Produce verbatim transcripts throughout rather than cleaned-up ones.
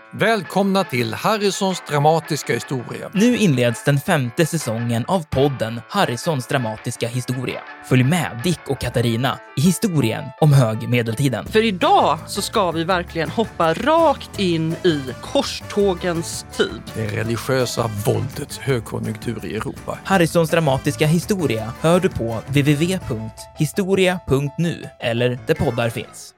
Välkomna till Harrisons dramatiska historia. Nu inleds den femte säsongen av podden Harrisons dramatiska historia. Följ med Dick och Katarina i historien om högmedeltiden. För idag så ska vi verkligen hoppa rakt in i korstågens tid. Det religiösa våldets högkonjunktur i Europa. Harrisons dramatiska historia hör du på w w w punkt historia punkt nu eller där poddar finns.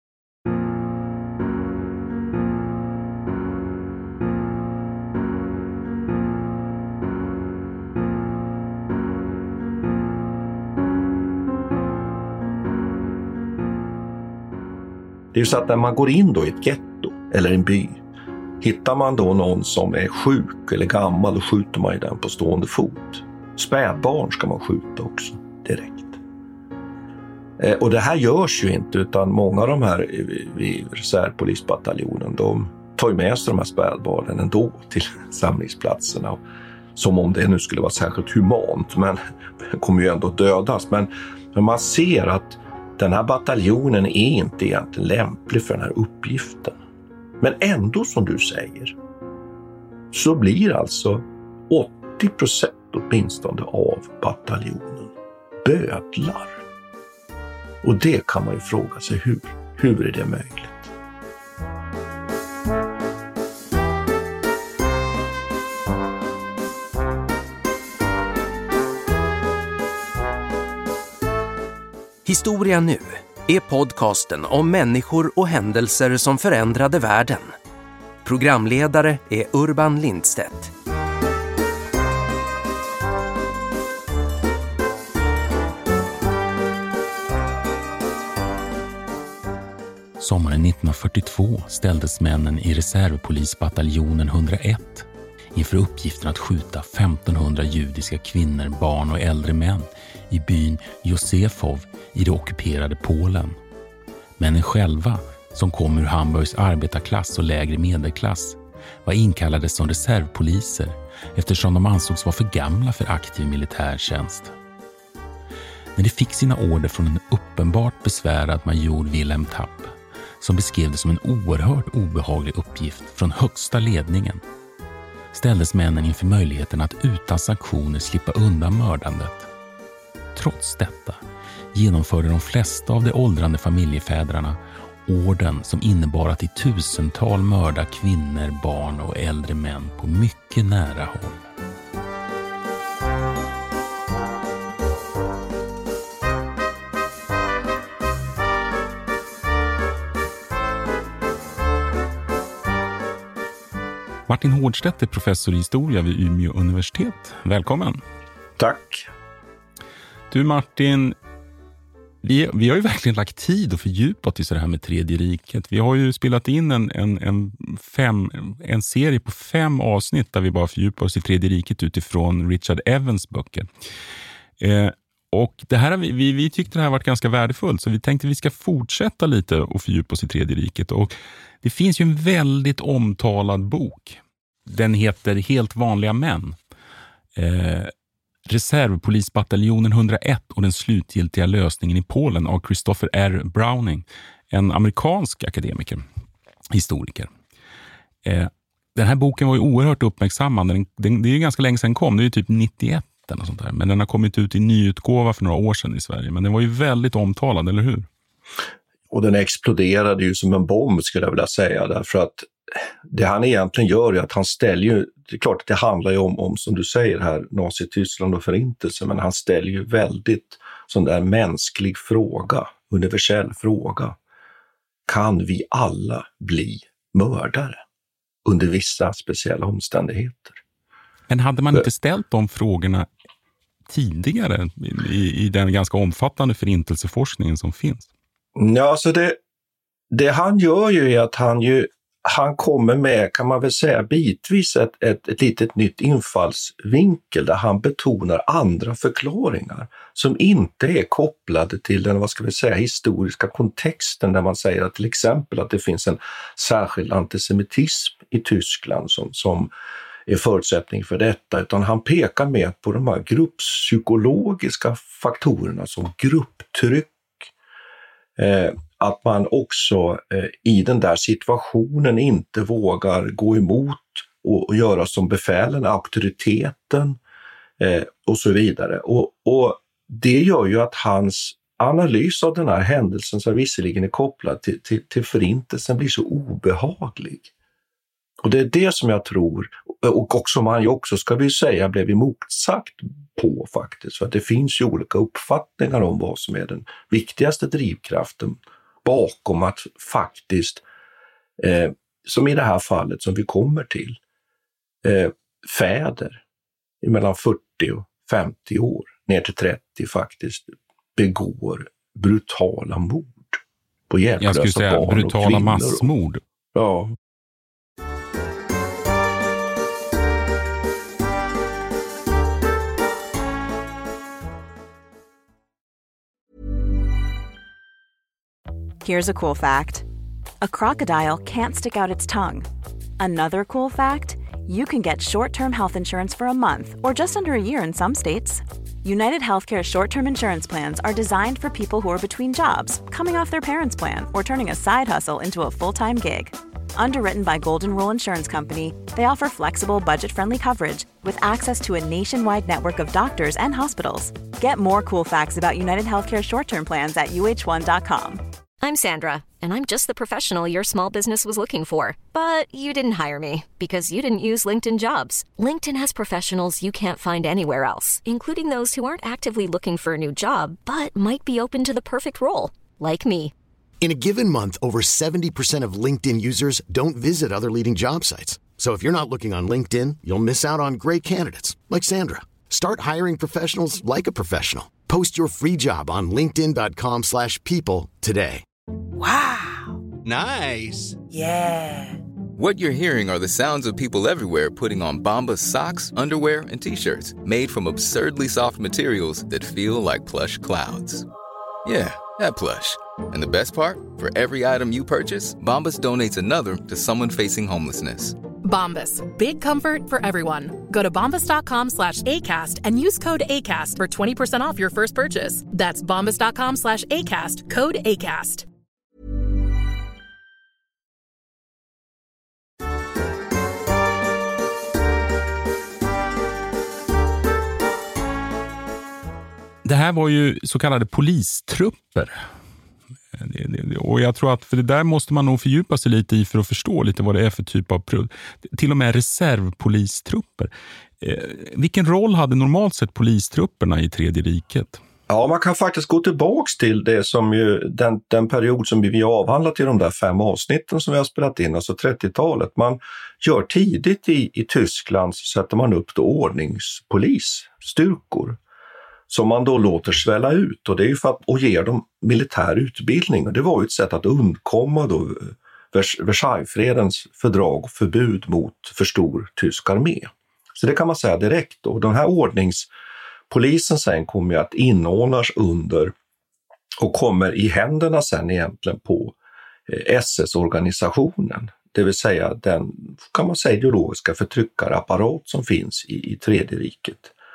Det är ju så att när man går in då i ett getto eller en by, hittar man då någon som är sjuk eller gammal, och skjuter man ju den på stående fot. Spädbarn ska man skjuta också direkt. Eh, och det här görs ju inte, utan många av de här vid reservpolisbataljonen, de tar ju med sig de här spädbarnen ändå till samlingsplatserna. Som om det nu skulle vara särskilt humant, men kommer ju ändå dödas. Men, men man ser att den här bataljonen är inte egentligen lämplig för den här uppgiften. Men ändå, som du säger, så blir alltså åttio procent åtminstone av bataljonen bödlar. Och det kan man ju fråga sig, hur, hur är det möjligt? Historia nu är podcasten om människor och händelser som förändrade världen. Programledare är Urban Lindstedt. Sommaren nittonhundrafyrtiotvå ställdes männen i reservpolisbataljonen hundraett inför uppgiften att skjuta femtonhundra judiska kvinnor, barn och äldre män i byn Josefov i det ockuperade Polen. Männen själva, som kom ur Hamburgs arbetarklass och lägre medelklass, var inkallade som reservpoliser eftersom de ansågs vara för gamla för aktiv militärtjänst. När de fick sina order från en uppenbart besvärad major Wilhelm Tapp, som beskrev det som en oerhört obehaglig uppgift från högsta ledningen, ställdes männen inför möjligheten att utan sanktioner slippa undan mördandet. Trots detta genomförde de flesta av de åldrande familjefäderna orden som innebar att i tusental mörda kvinnor, barn och äldre män på mycket nära håll. Martin Hårdstedt är professor i historia vid Umeå universitet. Välkommen. Tack. Du Martin, vi, vi har ju verkligen lagt tid och fördjupat i så det här med Tredje riket. Vi har ju spelat in en, en, en, fem, en serie på fem avsnitt där vi bara fördjupar oss i Tredje riket utifrån Richard Evans böcker. Eh, och det här, vi, vi, vi tyckte det här varit ganska värdefullt, så vi tänkte att vi ska fortsätta lite och fördjupa oss i Tredje riket. Och det finns ju en väldigt omtalad bok. Den heter Helt vanliga män. Eh, Reservpolisbataljonen hundraett och den slutgiltiga lösningen i Polen av Christopher R. Browning, en amerikansk akademiker, historiker. Eh, den här boken var ju oerhört uppmärksammad. Den, den, det är ju ganska länge sedan kom, det är ju typ nittioett eller sånt där. Men den har kommit ut i nyutgåva för några år sedan i Sverige. Men den var ju väldigt omtalad, eller hur? Och den exploderade ju som en bomb, skulle jag vilja säga, därför att det han egentligen gör är att han ställer ju, det är klart att det handlar ju om, om som du säger här, Nazityskland och förintelse, men han ställer ju väldigt sån där mänsklig fråga, universell fråga. Kan vi alla bli mördare under vissa speciella omständigheter? Men hade man inte ställt de frågorna tidigare i, i den ganska omfattande förintelseforskningen som finns? Ja, alltså det, det han gör ju är att han ju han kommer med, kan man väl säga, bitvis ett, ett, ett litet nytt infallsvinkel där han betonar andra förklaringar som inte är kopplade till den, vad ska vi säga, historiska kontexten, där man säger att till exempel att det finns en särskild antisemitism i Tyskland som, som är förutsättning för detta, utan han pekar med på de här grupppsykologiska faktorerna som grupptryck, eh, att man också eh, i den där situationen inte vågar gå emot och, och göra som befälen, auktoriteten eh, och så vidare. Och, och det gör ju att hans analys av den här händelsen, som visserligen är kopplad till, till, till förintelsen, blir så obehaglig. Och det är det som jag tror, och också man ju också, ska vi säga, blev emotsagt på faktiskt. För att det finns ju olika uppfattningar om vad som är den viktigaste drivkraften bakom att faktiskt, eh, som i det här fallet som vi kommer till, eh, fäder mellan fyrtio och femtio år, ner till trettio faktiskt, begår brutala mord på hjälplösa Jag skulle säga barn brutala och kvinnor. massmord. Ja. Here's a cool fact. A crocodile can't stick out its tongue. Another cool fact, you can get short-term health insurance for a month or just under a year in some states. United Healthcare short-term insurance plans are designed for people who are between jobs, coming off their parents' plan, or turning a side hustle into a full-time gig. Underwritten by Golden Rule Insurance Company, they offer flexible, budget-friendly coverage with access to a nationwide network of doctors and hospitals. Get more cool facts about United Healthcare short-term plans at U H one dot com. I'm Sandra, and I'm just the professional your small business was looking for. But you didn't hire me because you didn't use LinkedIn Jobs. LinkedIn has professionals you can't find anywhere else, including those who aren't actively looking for a new job, but might be open to the perfect role, like me. In a given month, over seventy percent of LinkedIn users don't visit other leading job sites. So if you're not looking on LinkedIn, you'll miss out on great candidates, like Sandra. Start hiring professionals like a professional. Post your free job on linkedin dot com slash people today. Wow. Nice. Yeah. What you're hearing are the sounds of people everywhere putting on Bombas socks, underwear, and T-shirts made from absurdly soft materials that feel like plush clouds. Yeah, that plush. And the best part? For every item you purchase, Bombas donates another to someone facing homelessness. Bombas. Big comfort for everyone. Go to bombas dot com slash ACAST and use code ACAST for twenty percent off your first purchase. That's bombas dot com slash ACAST. Code ACAST. Det här var ju så kallade polistrupper. Och jag tror att för det där måste man nog fördjupa sig lite i för att förstå lite vad det är för typ av till och med reservpolistrupper. Eh, vilken roll hade normalt sett polistrupperna i Tredje riket? Ja, man kan faktiskt gå tillbaks till det som ju, den, den period som vi har avhandlat i de där fem avsnitten som vi har spelat in, alltså trettiotalet. Man gör tidigt i, i Tyskland så sätter man upp då ordningspolisstyrkor som man då låter svälla ut, och det är ju för att och ger dem militär utbildning, och det var ju ett sätt att undkomma då Vers- Versaillesfredens fördrag och förbud mot för stor tysk armé. Så det kan man säga direkt då. Den här ordningspolisen sen kommer ju att inordnas under och kommer i händerna sen egentligen på S S-organisationen, det vill säga den, kan man säga, ideologiska förtryckarapparat som finns i, i Tredje riket.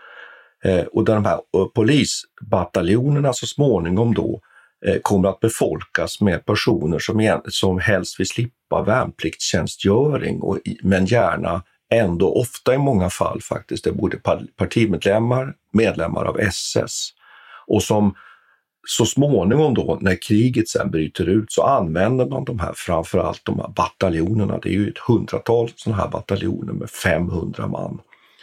Och de här polisbataljonerna så småningom då kommer att befolkas med personer som, som helst vill slippa värnpliktstjänstgöring, och, men gärna ändå ofta i många fall faktiskt är både partimedlemmar, medlemmar av S S, och som så småningom då när kriget sen bryter ut så använder man de här, framförallt de här bataljonerna, det är ju ett hundratal sådana här bataljoner med femhundra man,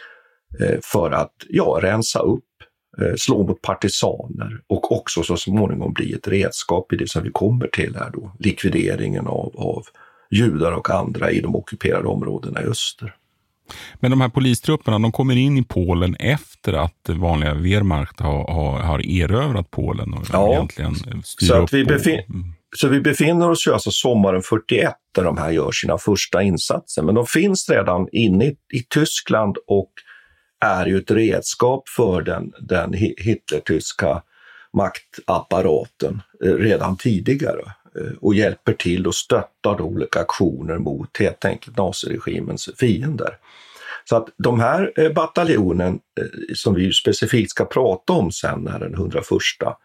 för att ja, rensa upp, slå mot partisaner och också så småningom bli ett redskap i det som vi kommer till här då, likvideringen av, av judar och andra i de ockuperade områdena i öster. Men de här polistrupperna, de kommer in i Polen efter att vanliga Wehrmacht har, har, har erövrat Polen och ja, egentligen styr så upp. Att vi befin- mm. Så vi befinner oss ju alltså sommaren fyrtioett där de här gör sina första insatser, men de finns redan inne i, i Tyskland och är ju ett redskap för den, den hitlertyska maktapparaten redan tidigare, och hjälper till och stöttar olika aktioner mot helt enkelt naziregimens fiender. Så att de här bataljonen som vi specifikt ska prata om sen är den hundraförsta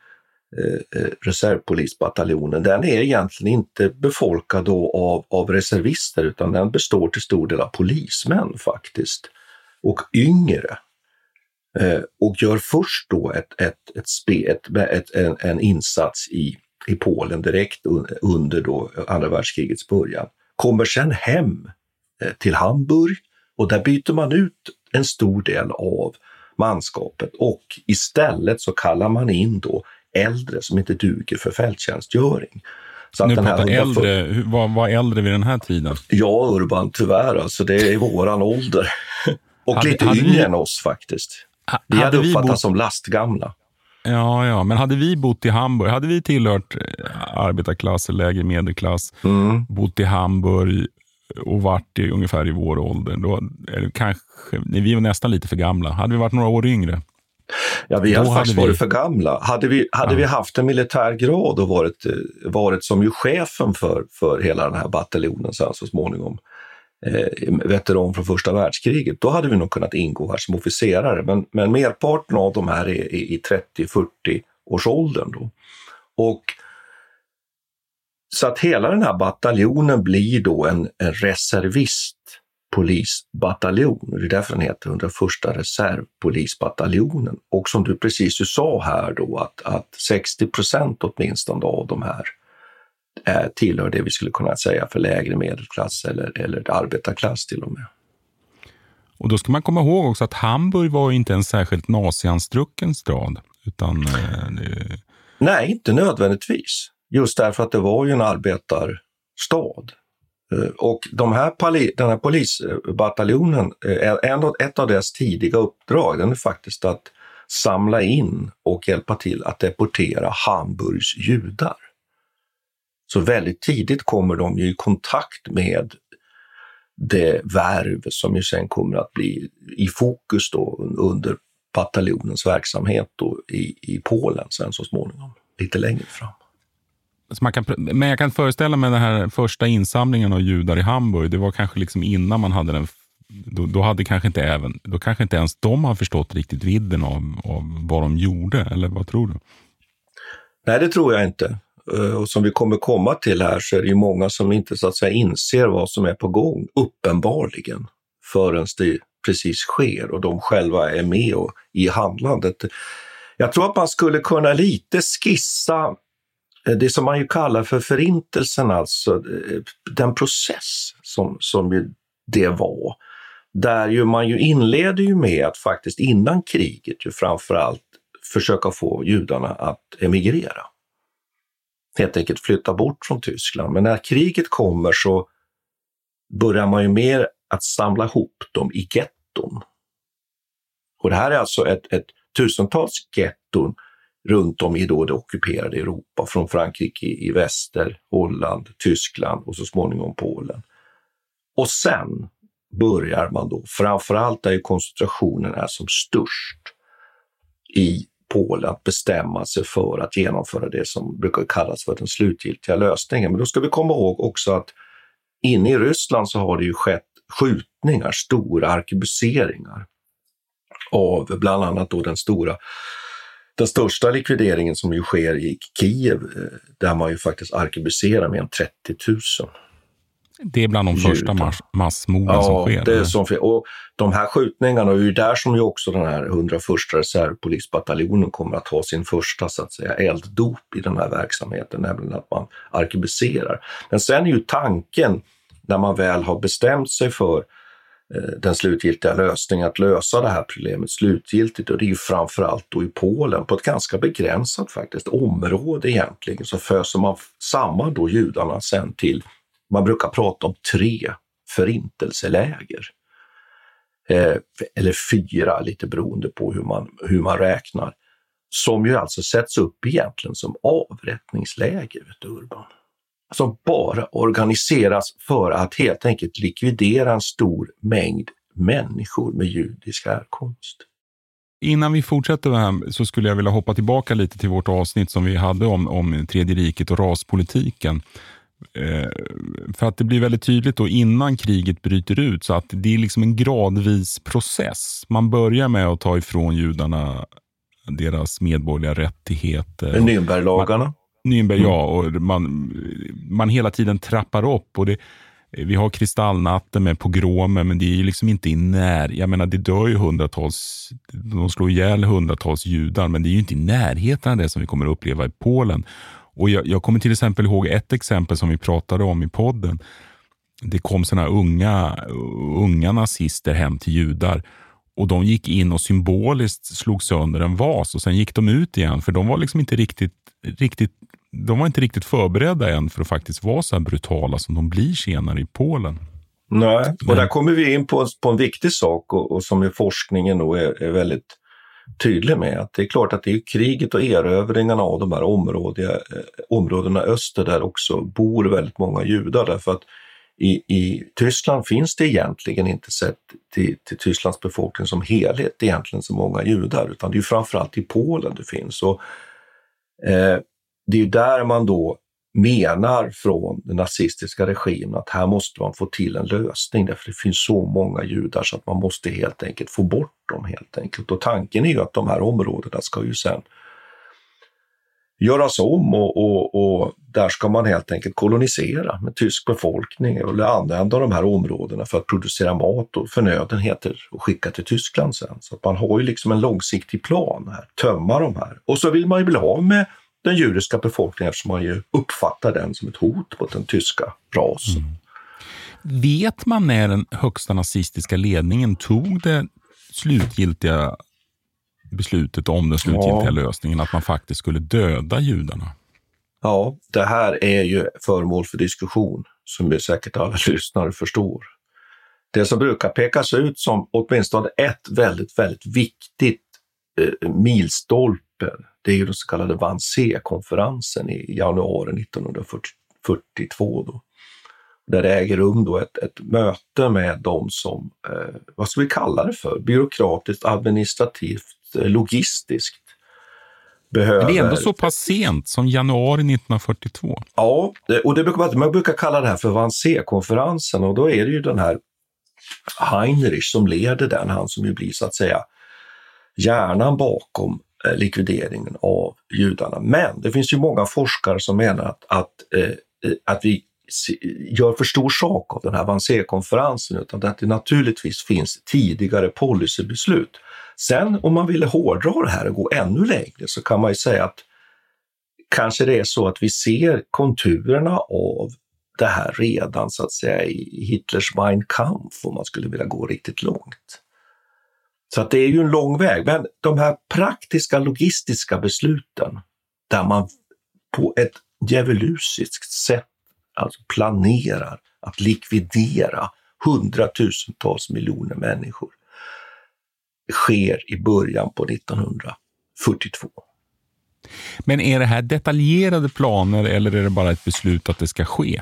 eh, reservpolisbataljonen, den är egentligen inte befolkad då av, av reservister, utan den består till stor del av polismän faktiskt, och yngre. Eh, och gör först då ett, ett, ett spe, ett, ett, en, en insats i, i Polen direkt under då andra världskrigets början. Kommer sen hem eh, till Hamburg, och där byter man ut en stor del av manskapet, och istället så kallar man in då äldre som inte duger för fälttjänstgöring. Så nu att den här pratar hundrafyrtio äldre, vad var äldre vid den här tiden? Ja, Urban, tyvärr. Alltså, det är våran ålder. Och hade, lite hade yngre vi... än oss faktiskt. Vi hade, hade uppfattat vi bott... som lastgamla. Ja, ja, men hade vi bott i Hamburg, hade vi tillhört arbetarklass eller lägre medelklass, mm. bott i Hamburg och varit i, ungefär i vår ålder, då är det kanske, vi var nästan lite för gamla. Hade vi varit några år yngre? Ja, vi hade faktiskt hade vi... varit för gamla. Hade vi, hade ja. vi haft en militär grad och varit, varit som ju chefen för, för hela den här bataljonen sen så småningom, eh, veteran från första världskriget, då hade vi nog kunnat ingå här som officerare. Men, men merparten av de här är, är i trettio till fyrtio års åldern då. Och så att hela den här bataljonen blir då en, en reservistpolisbataljon. Det är därför den heter hundraförsta reservpolisbataljonen. Och som du precis sa här då, att, att sextio procent åtminstone av de här är, tillhör det vi skulle kunna säga för lägre medelklass eller, eller arbetarklass till och med. Och då ska man komma ihåg också att Hamburg var inte en särskilt nazianstrucken stad. Utan, eh, det... Nej, inte nödvändigtvis. Just därför att det var ju en arbetarstad. Och de här poli- den här polisbataljonen, ett av deras tidiga uppdrag, den är faktiskt att samla in och hjälpa till att deportera Hamburgs judar. Så väldigt tidigt kommer de ju i kontakt med det värv som ju sen kommer att bli i fokus då under bataljonens verksamhet då i, i Polen sen så småningom, lite längre fram. Så man kan, men jag kan föreställa mig den här första insamlingen av judar i Hamburg, det var kanske liksom innan man hade den, då, då hade kanske inte även, då kanske inte ens de har förstått riktigt vidden av, av vad de gjorde, eller vad tror du? Nej, det tror jag inte. Och som vi kommer komma till här så är det ju många som inte så att säga inser vad som är på gång, uppenbarligen, förrän det precis sker och de själva är med och, i handlandet. Jag tror att man skulle kunna lite skissa det som man ju kallar för förintelsen, alltså den process som, som ju det var. Där ju man ju inleder ju med att faktiskt innan kriget ju framförallt försöka få judarna att emigrera. Helt enkelt flytta bort från Tyskland. Men när kriget kommer så börjar man ju mer att samla ihop dem i getton. Och det här är alltså ett, ett tusentals getton runt om i då det ockuperade Europa, från Frankrike i väster, Holland, Tyskland och så småningom Polen. Och sen börjar man då, framförallt där ju koncentrationen är som störst i Polen, att bestämma sig för att genomföra det som brukar kallas för den slutgiltiga lösningen. Men då ska vi komma ihåg också att inne i Ryssland så har det ju skett skjutningar, stora arkebuseringar av bland annat då den stora Den största likvideringen som ju sker i Kiev, där man ju faktiskt arkebuserar med en trettio tusen. Det är bland de judar. första mass- massmorden ja, som sker. Ja, det är som sker. Och de här skjutningarna är ju där som ju också den här hundraförsta reservpolisbataljonen kommer att ha sin första så att säga elddop i den här verksamheten, nämligen att man arkebuserar. Men sen är ju tanken, när man väl har bestämt sig för den slutgiltiga lösningen, att lösa det här problemet slutgiltigt, och det är ju framförallt då i Polen på ett ganska begränsat faktiskt område egentligen, så föser man samman då judarna sen till, man brukar prata om tre förintelseläger. Eh, eller fyra, lite beroende på hur man, hur man räknar, som ju alltså sätts upp egentligen som avrättningsläger, vet du, Urban. Som bara organiseras för att helt enkelt likvidera en stor mängd människor med judisk härkomst. Innan vi fortsätter här så skulle jag vilja hoppa tillbaka lite till vårt avsnitt som vi hade om, om Tredje riket och raspolitiken. Eh, för att det blir väldigt tydligt då innan kriget bryter ut, så att det är liksom en gradvis process. Man börjar med att ta ifrån judarna deras medborgerliga rättigheter. Nürnberglagarna. Nürnberg, ja. Och man, man hela tiden trappar upp. Och det, vi har kristallnatten med pogromer, men det är ju liksom inte i när. Jag menar, det dör ju hundratals, de slår ihjäl hundratals judar, men det är ju inte i närheten av det som vi kommer att uppleva i Polen. Och jag, jag kommer till exempel ihåg ett exempel som vi pratade om i podden. Det kom såna unga, unga nazister hem till judar. Och de gick in och symboliskt slog sönder en vas. Och sen gick de ut igen. För de var liksom inte riktigt, riktigt, de var inte riktigt förberedda än för att faktiskt vara så här brutala som de blir senare i Polen. Nej, och där kommer vi in på, på en viktig sak. Och, och som ju forskningen då är, är väldigt tydlig med. Att det är klart att det är kriget och erövringarna av de här områdena, eh, områdena öster där också bor väldigt många judar. Därför att I, I Tyskland finns det egentligen inte sett till, till Tysklands befolkning som helhet egentligen så många judar, utan det är ju framförallt i Polen det finns. Och, eh, det är ju där man då menar från den nazistiska regimen att här måste man få till en lösning, därför det finns så många judar så att man måste helt enkelt få bort dem helt enkelt. Och tanken är ju att de här områdena ska ju sen göras om och, och, och där ska man helt enkelt kolonisera med tysk befolkning eller använda de här områdena för att producera mat och förnödenheter och skicka till Tyskland sen. Så att man har ju liksom en långsiktig plan här, tömma de här. Och så vill man ju bli av med den judiska befolkningen eftersom man ju uppfattar den som ett hot mot den tyska rasen. Mm. Vet man när den högsta nazistiska ledningen tog det slutgiltiga beslutet om den slutgiltiga ja. lösningen att man faktiskt skulle döda judarna? Ja, det här är ju föremål för diskussion som vi säkert alla lyssnare förstår. Det som brukar pekas ut som åtminstone ett väldigt, väldigt viktigt eh, milstolpe, det är ju den så kallade Wannsee-konferensen i januari nittonhundrafyrtiotvå då. Där det äger rum då ett, ett möte med de som, eh, vad ska vi kalla det för, byråkratiskt, administrativt, logistiskt behöver. Men det är ändå så pass sent som januari nittonhundrafyrtiotvå. Ja, och det brukar, man brukar kalla det här för Wannsee-konferensen, och då är det ju den här Heinrich som leder den, han som ju blir så att säga hjärnan bakom eh, likvideringen av judarna. Men det finns ju många forskare som menar att, att, eh, att vi gör för stor sak av den här Wannsee-konferensen, utan att det naturligtvis finns tidigare policybeslut. Sen om man ville hårdra det här och gå ännu längre så kan man ju säga att kanske det är så att vi ser konturerna av det här redan så att säga i Hitlers Mein Kampf, om man skulle vilja gå riktigt långt. Så att det är ju en lång väg, men de här praktiska logistiska besluten där man på ett djävulusiskt sätt alltså planerar att likvidera hundratusentals miljoner människor sker i början på nittonhundrafyrtiotvå. Men är det här detaljerade planer eller är det bara ett beslut att det ska ske?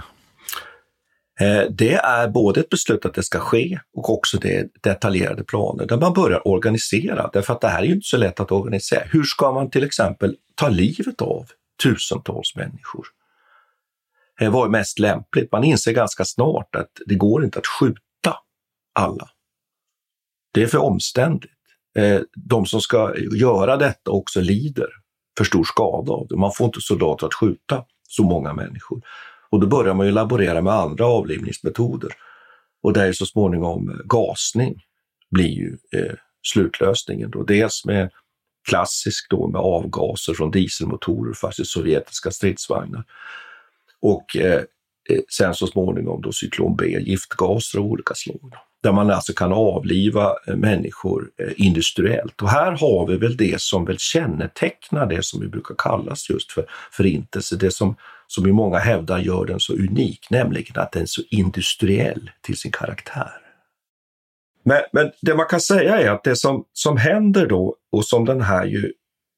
Det är både ett beslut att det ska ske och också det detaljerade planer där man börjar organisera. Därför att det här är ju inte så lätt att organisera. Hur ska man till exempel ta livet av tusentals människor? Det var ju mest lämpligt. Man inser ganska snart att det går inte att skjuta alla. Det är för omständigt. De som ska göra detta också lider för stor skada av det. Man får inte soldater att skjuta så många människor. Och då börjar man ju laborera med andra avlivningsmetoder. Och där är så småningom gasning blir ju eh, slutlösningen då. Dels med klassisk då med avgaser från dieselmotorer, faktiskt sovjetiska stridsvagnar. Och eh, sen så småningom då cyklon B, giftgaser av olika slag. Där man alltså kan avliva eh, människor eh, industriellt. Och här har vi väl det som väl kännetecknar det som vi brukar kallas just för förintelse. Det som, som i många hävdar gör den så unik, nämligen att den är så industriell till sin karaktär. Men, men det man kan säga är att det som, som händer då och som den här ju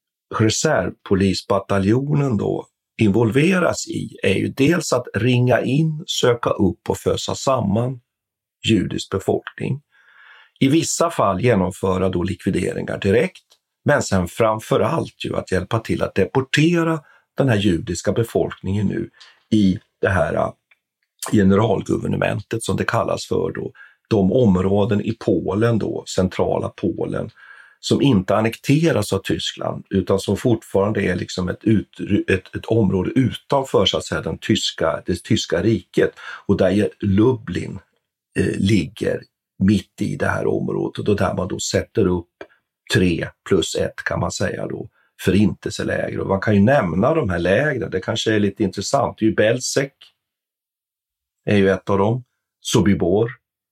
reservpolisbataljonen då involveras i är ju dels att ringa in, söka upp och fösa samman judisk befolkning. I vissa fall genomföra då likvideringar direkt, men sen framförallt ju att hjälpa till att deportera den här judiska befolkningen nu i det här generalguvernementet som det kallas för då. De områden i Polen då, centrala Polen, som inte annekteras av Tyskland utan som fortfarande är liksom ett, ut, ett, ett område utanför så att säga, den tyska, det tyska riket, och där Lublin eh, ligger mitt i det här området, och där man då sätter upp tre plus ett kan man säga då förintelseläger. Och man kan ju nämna de här lägren, det kanske är lite intressant. Det är ju Belzec är ju ett av dem, Sobibor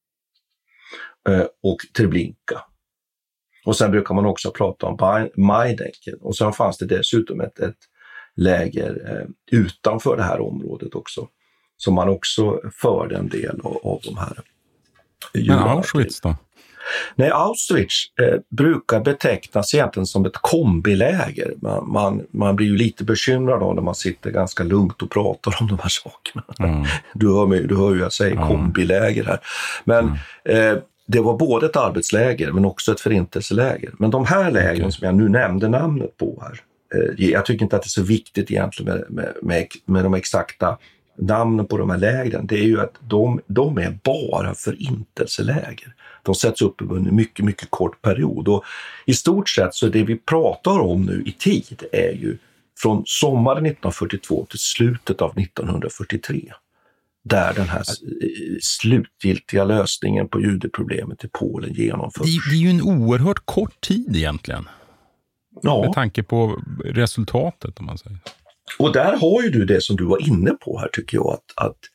eh, och Treblinka. Och sen brukar man också prata om Majdenken. Och sen fanns det dessutom ett, ett läger eh, utanför det här området också, som man också förde en del av, av de här. Men Auschwitz då? Nej, Auschwitz eh, brukar betecknas egentligen som ett kombiläger. Man, man, man blir ju lite bekymrad av när man sitter ganska lugnt och pratar om de här sakerna. Mm. Du hör mig, du hör ju jag säger mm. kombiläger här. Men mm. eh, det var både ett arbetsläger men också ett förintelseläger. Men de här lägren okay. som jag nu nämnde namnet på här, eh, jag tycker inte att det är så viktigt egentligen med, med, med, med de exakta namnen på de här lägren. Det är ju att de, de är bara förintelseläger. De sätts upp under en mycket, mycket kort period. Och i stort sett så det vi pratar om nu i tid är ju från sommaren nittonhundrafyrtiotvå till slutet av nittonhundrafyrtiotre. Där den här slutgiltiga lösningen på judeproblemet i Polen genomförs. Det, det är ju en oerhört kort tid egentligen. Ja. Med tanke på resultatet om man säger. Och där har ju du det som du var inne på här tycker jag. Att, att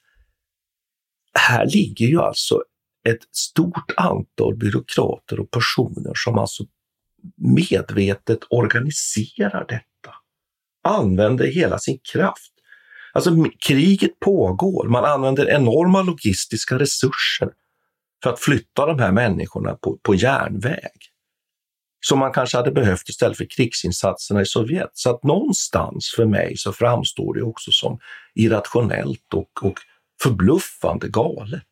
här ligger ju alltså ett stort antal byråkrater och personer som alltså medvetet organiserar detta. Använder hela sin kraft. Alltså kriget pågår. Man använder enorma logistiska resurser för att flytta de här människorna på, på järnväg. Som man kanske hade behövt istället för krigsinsatserna i Sovjet. Så att någonstans för mig så framstår det också som irrationellt och, och förbluffande galet.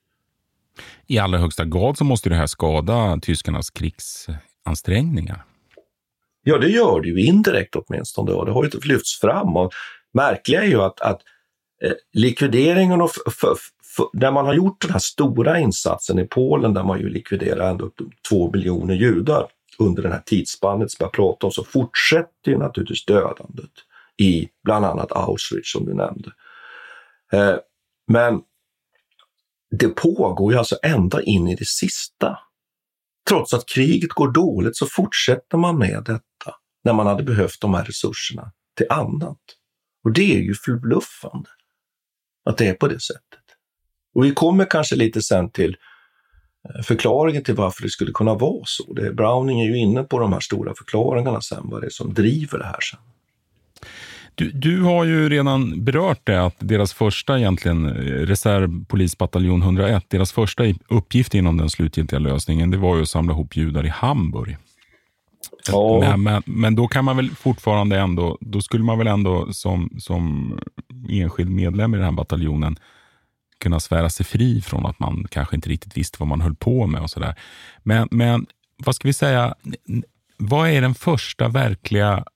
I allra högsta grad så måste det här skada tyskarnas krigsansträngningar. Ja, det gör det ju indirekt åtminstone. Och det har ju inte lyfts fram. Och märkliga är ju att, att eh, likvideringen och f- f- f- när man har gjort den här stora insatsen i Polen där man ju likviderar ändå upp till två miljoner judar under den här tidsspannet som jag pratar om, så fortsätter ju naturligtvis dödandet i bland annat Auschwitz som du nämnde. Eh, men det pågår ju alltså ända in i det sista. Trots att kriget går dåligt så fortsätter man med detta när man hade behövt de här resurserna till annat. Och det är ju förbluffande att det är på det sättet. Och vi kommer kanske lite sen till förklaringen till varför det skulle kunna vara så. Det, Browning är ju inne på de här stora förklaringarna sen, vad det är som driver det här sen. Du, du har ju redan berört det att deras första egentligen reservpolisbataljon hundraett, deras första uppgift inom den slutgiltiga lösningen, det var ju att samla ihop judar i Hamburg. Ja. Men, men, men då kan man väl fortfarande ändå, då skulle man väl ändå som, som enskild medlem i den här bataljonen kunna svära sig fri från att man kanske inte riktigt visste vad man höll på med och sådär. Men, men vad ska vi säga, vad är den första verkliga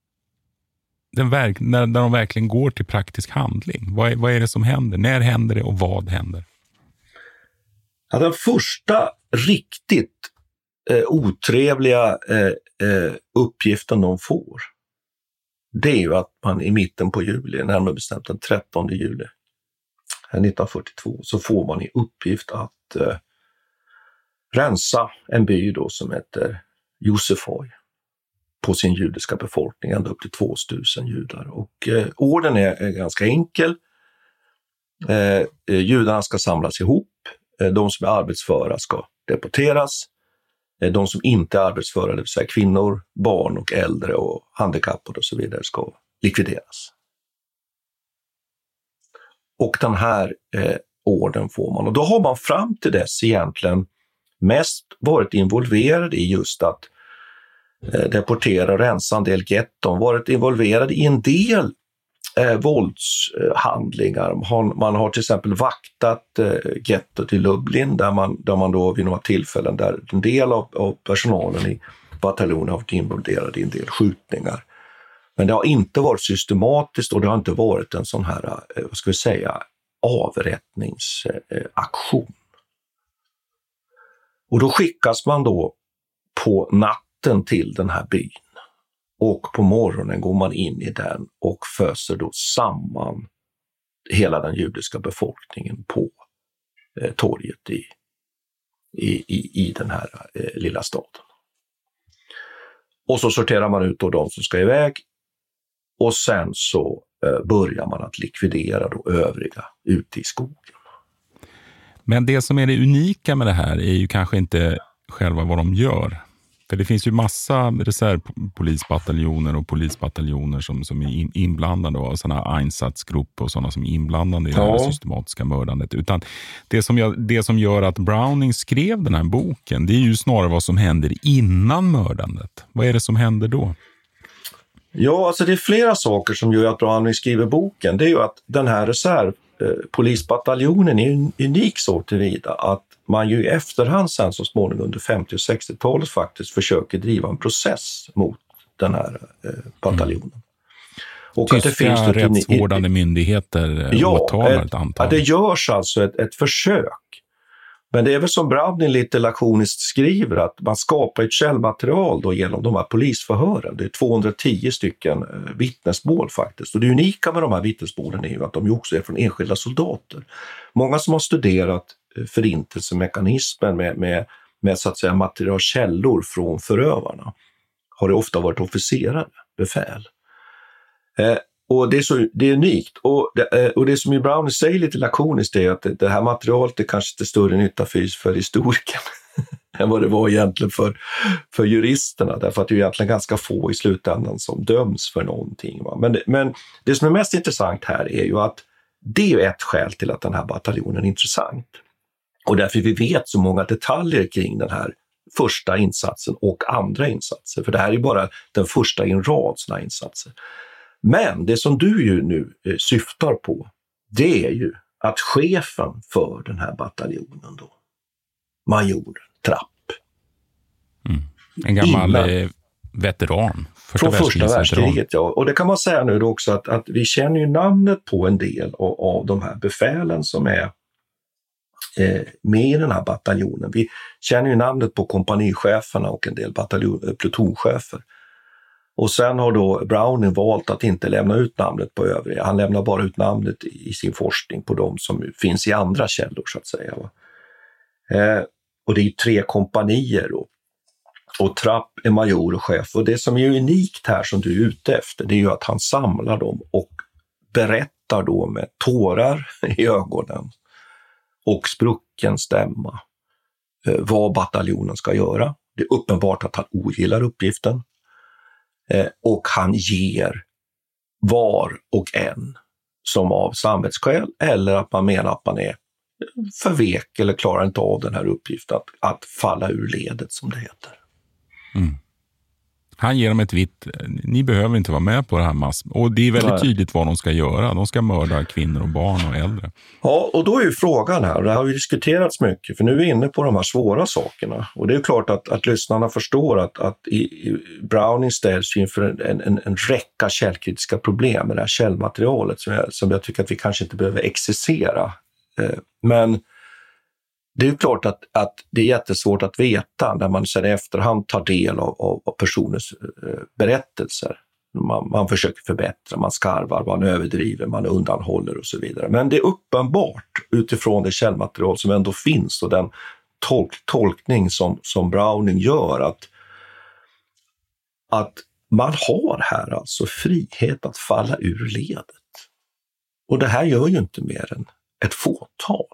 Den verk, när, när de verkligen går till praktisk handling? Vad är, vad är det som händer? När händer det och vad händer? Ja, den första riktigt eh, otrevliga eh, eh, uppgiften de får, det är ju att man i mitten på juli, närmare bestämt den trettonde juli nittonhundrafyrtiotvå, så får man i uppgift att eh, rensa en by då som heter Josefoj på sin judiska befolkning, ända upp till tvåtusen judar. Och eh, orden är, är ganska enkel. Eh, judarna ska samlas ihop. Eh, de som är arbetsföra ska deporteras. Eh, de som inte är arbetsföra, det vill säga kvinnor, barn och äldre och handikappade och så vidare, ska likvideras. Och den här eh, orden får man. Och då har man fram till dess egentligen mest varit involverad i just att deportera och rensa en del getton, varit involverad i en del eh, våldshandlingar. Man, man har till exempel vaktat eh, gettot i Lublin där man, där man då vid några tillfällen där en del av, av personalen i bataljonen har varit involverad i en del skjutningar. Men det har inte varit systematiskt och det har inte varit en sån här, eh, vad ska vi säga, avrättningsaktion. Eh, och då skickas man då på natt natten till den här byn. Och på morgonen går man in i den och föser då samman hela den judiska befolkningen på eh, torget i, i, i, i den här eh, lilla staden. Och så sorterar man ut då de som ska iväg och sen så eh, börjar man att likvidera då övriga ute i skogen. Men det som är det unika med det här är ju kanske inte själva vad de gör. För det finns ju massa reservpolisbataljoner och polisbataljoner som, som är inblandade och sådana einsatzgrupper och sådana som är inblandade i ja. det här systematiska mördandet. Utan det som, gör, det som gör att Browning skrev den här boken, det är ju snarare vad som händer innan mördandet. Vad är det som händer då? Ja, alltså det är flera saker som gör att Browning skriver boken. Det är ju att den här reservpolisbataljonen är unik så tillvida att man ju i efterhand sen så småningom under femtio- och sextiotalet faktiskt försöker driva en process mot den här eh, bataljonen. Mm. Och tyska att det finns rättsvårdande myndigheter ja, åtalar ett antal. Ja, det görs alltså ett, ett försök. Men det är väl som Browning lite lakoniskt skriver att man skapar ett källmaterial då genom de här polisförhören. Det är tvåhundratio stycken eh, vittnesmål faktiskt. Och det unika med de här vittnesmålen är ju att de också är från enskilda soldater. Många som har studerat förintelsemekanismen med, med, med så att säga materialkällor från förövarna har det ofta varit officerare, befäl. Eh, och det är, så, det är unikt. Och det, eh, och det som ju Browning säger lite lakoniskt är att det, det här materialet är kanske till större nytta för, för historikern än vad det var egentligen för, för juristerna. Därför att det är egentligen ganska få i slutändan som döms för någonting. Va? Men, men det som är mest intressant här är ju att det är ett skäl till att den här bataljonen är intressant. Och därför vi vet så många detaljer kring den här första insatsen och andra insatser. För det här är bara den första i en rad sådana insatser. Men det som du ju nu eh, syftar på, det är ju att chefen för den här bataljonen då, major Trapp. Mm. En gammal innan, veteran. Första från första världskriget, ja. Och det kan man säga nu då också att, att vi känner ju namnet på en del av, av de här befälen som är eh, med i den här bataljonen. Vi känner ju namnet på kompanicheferna och en del bataljon, plutonchefer. Och sen har då Browning valt att inte lämna ut namnet på övriga. Han lämnar bara ut namnet i, i sin forskning på de som finns i andra källor så att säga. Va? Eh, och det är tre kompanier då. Och Trapp är major och chef. Och det som är unikt här som du är ute efter, det är ju att han samlar dem och berättar då med tårar i ögonen och sprucken stämma eh, vad bataljonen ska göra. Det är uppenbart att han ogillar uppgiften. Eh, och han ger var och en som av samvetsskäl eller att man menar att man är för vek eller klarar inte av den här uppgiften att, att falla ur ledet som det heter. Mm. Han ger dem ett vitt, ni behöver inte vara med på det här mass. Och det är väldigt Nej. tydligt vad de ska göra. De ska mörda kvinnor och barn och äldre. Ja, och då är ju frågan här, det har ju diskuterats mycket, för nu är vi inne på de här svåra sakerna. Och det är ju klart att, att lyssnarna förstår att, att i, i Browning ställs inför en, en, en räcka källkritiska problem med det här källmaterialet som jag, som jag tycker att vi kanske inte behöver exercera. Eh, men det är ju klart att, att det är jättesvårt att veta när man sedan i efterhand tar del av, av, av personers eh, berättelser. Man, man försöker förbättra, man skarvar, man överdriver, man undanhåller och så vidare. Men det är uppenbart utifrån det källmaterial som ändå finns och den tolk, tolkning som, som Browning gör att, att man har här alltså frihet att falla ur ledet. Och det här gör ju inte mer än ett fåtal.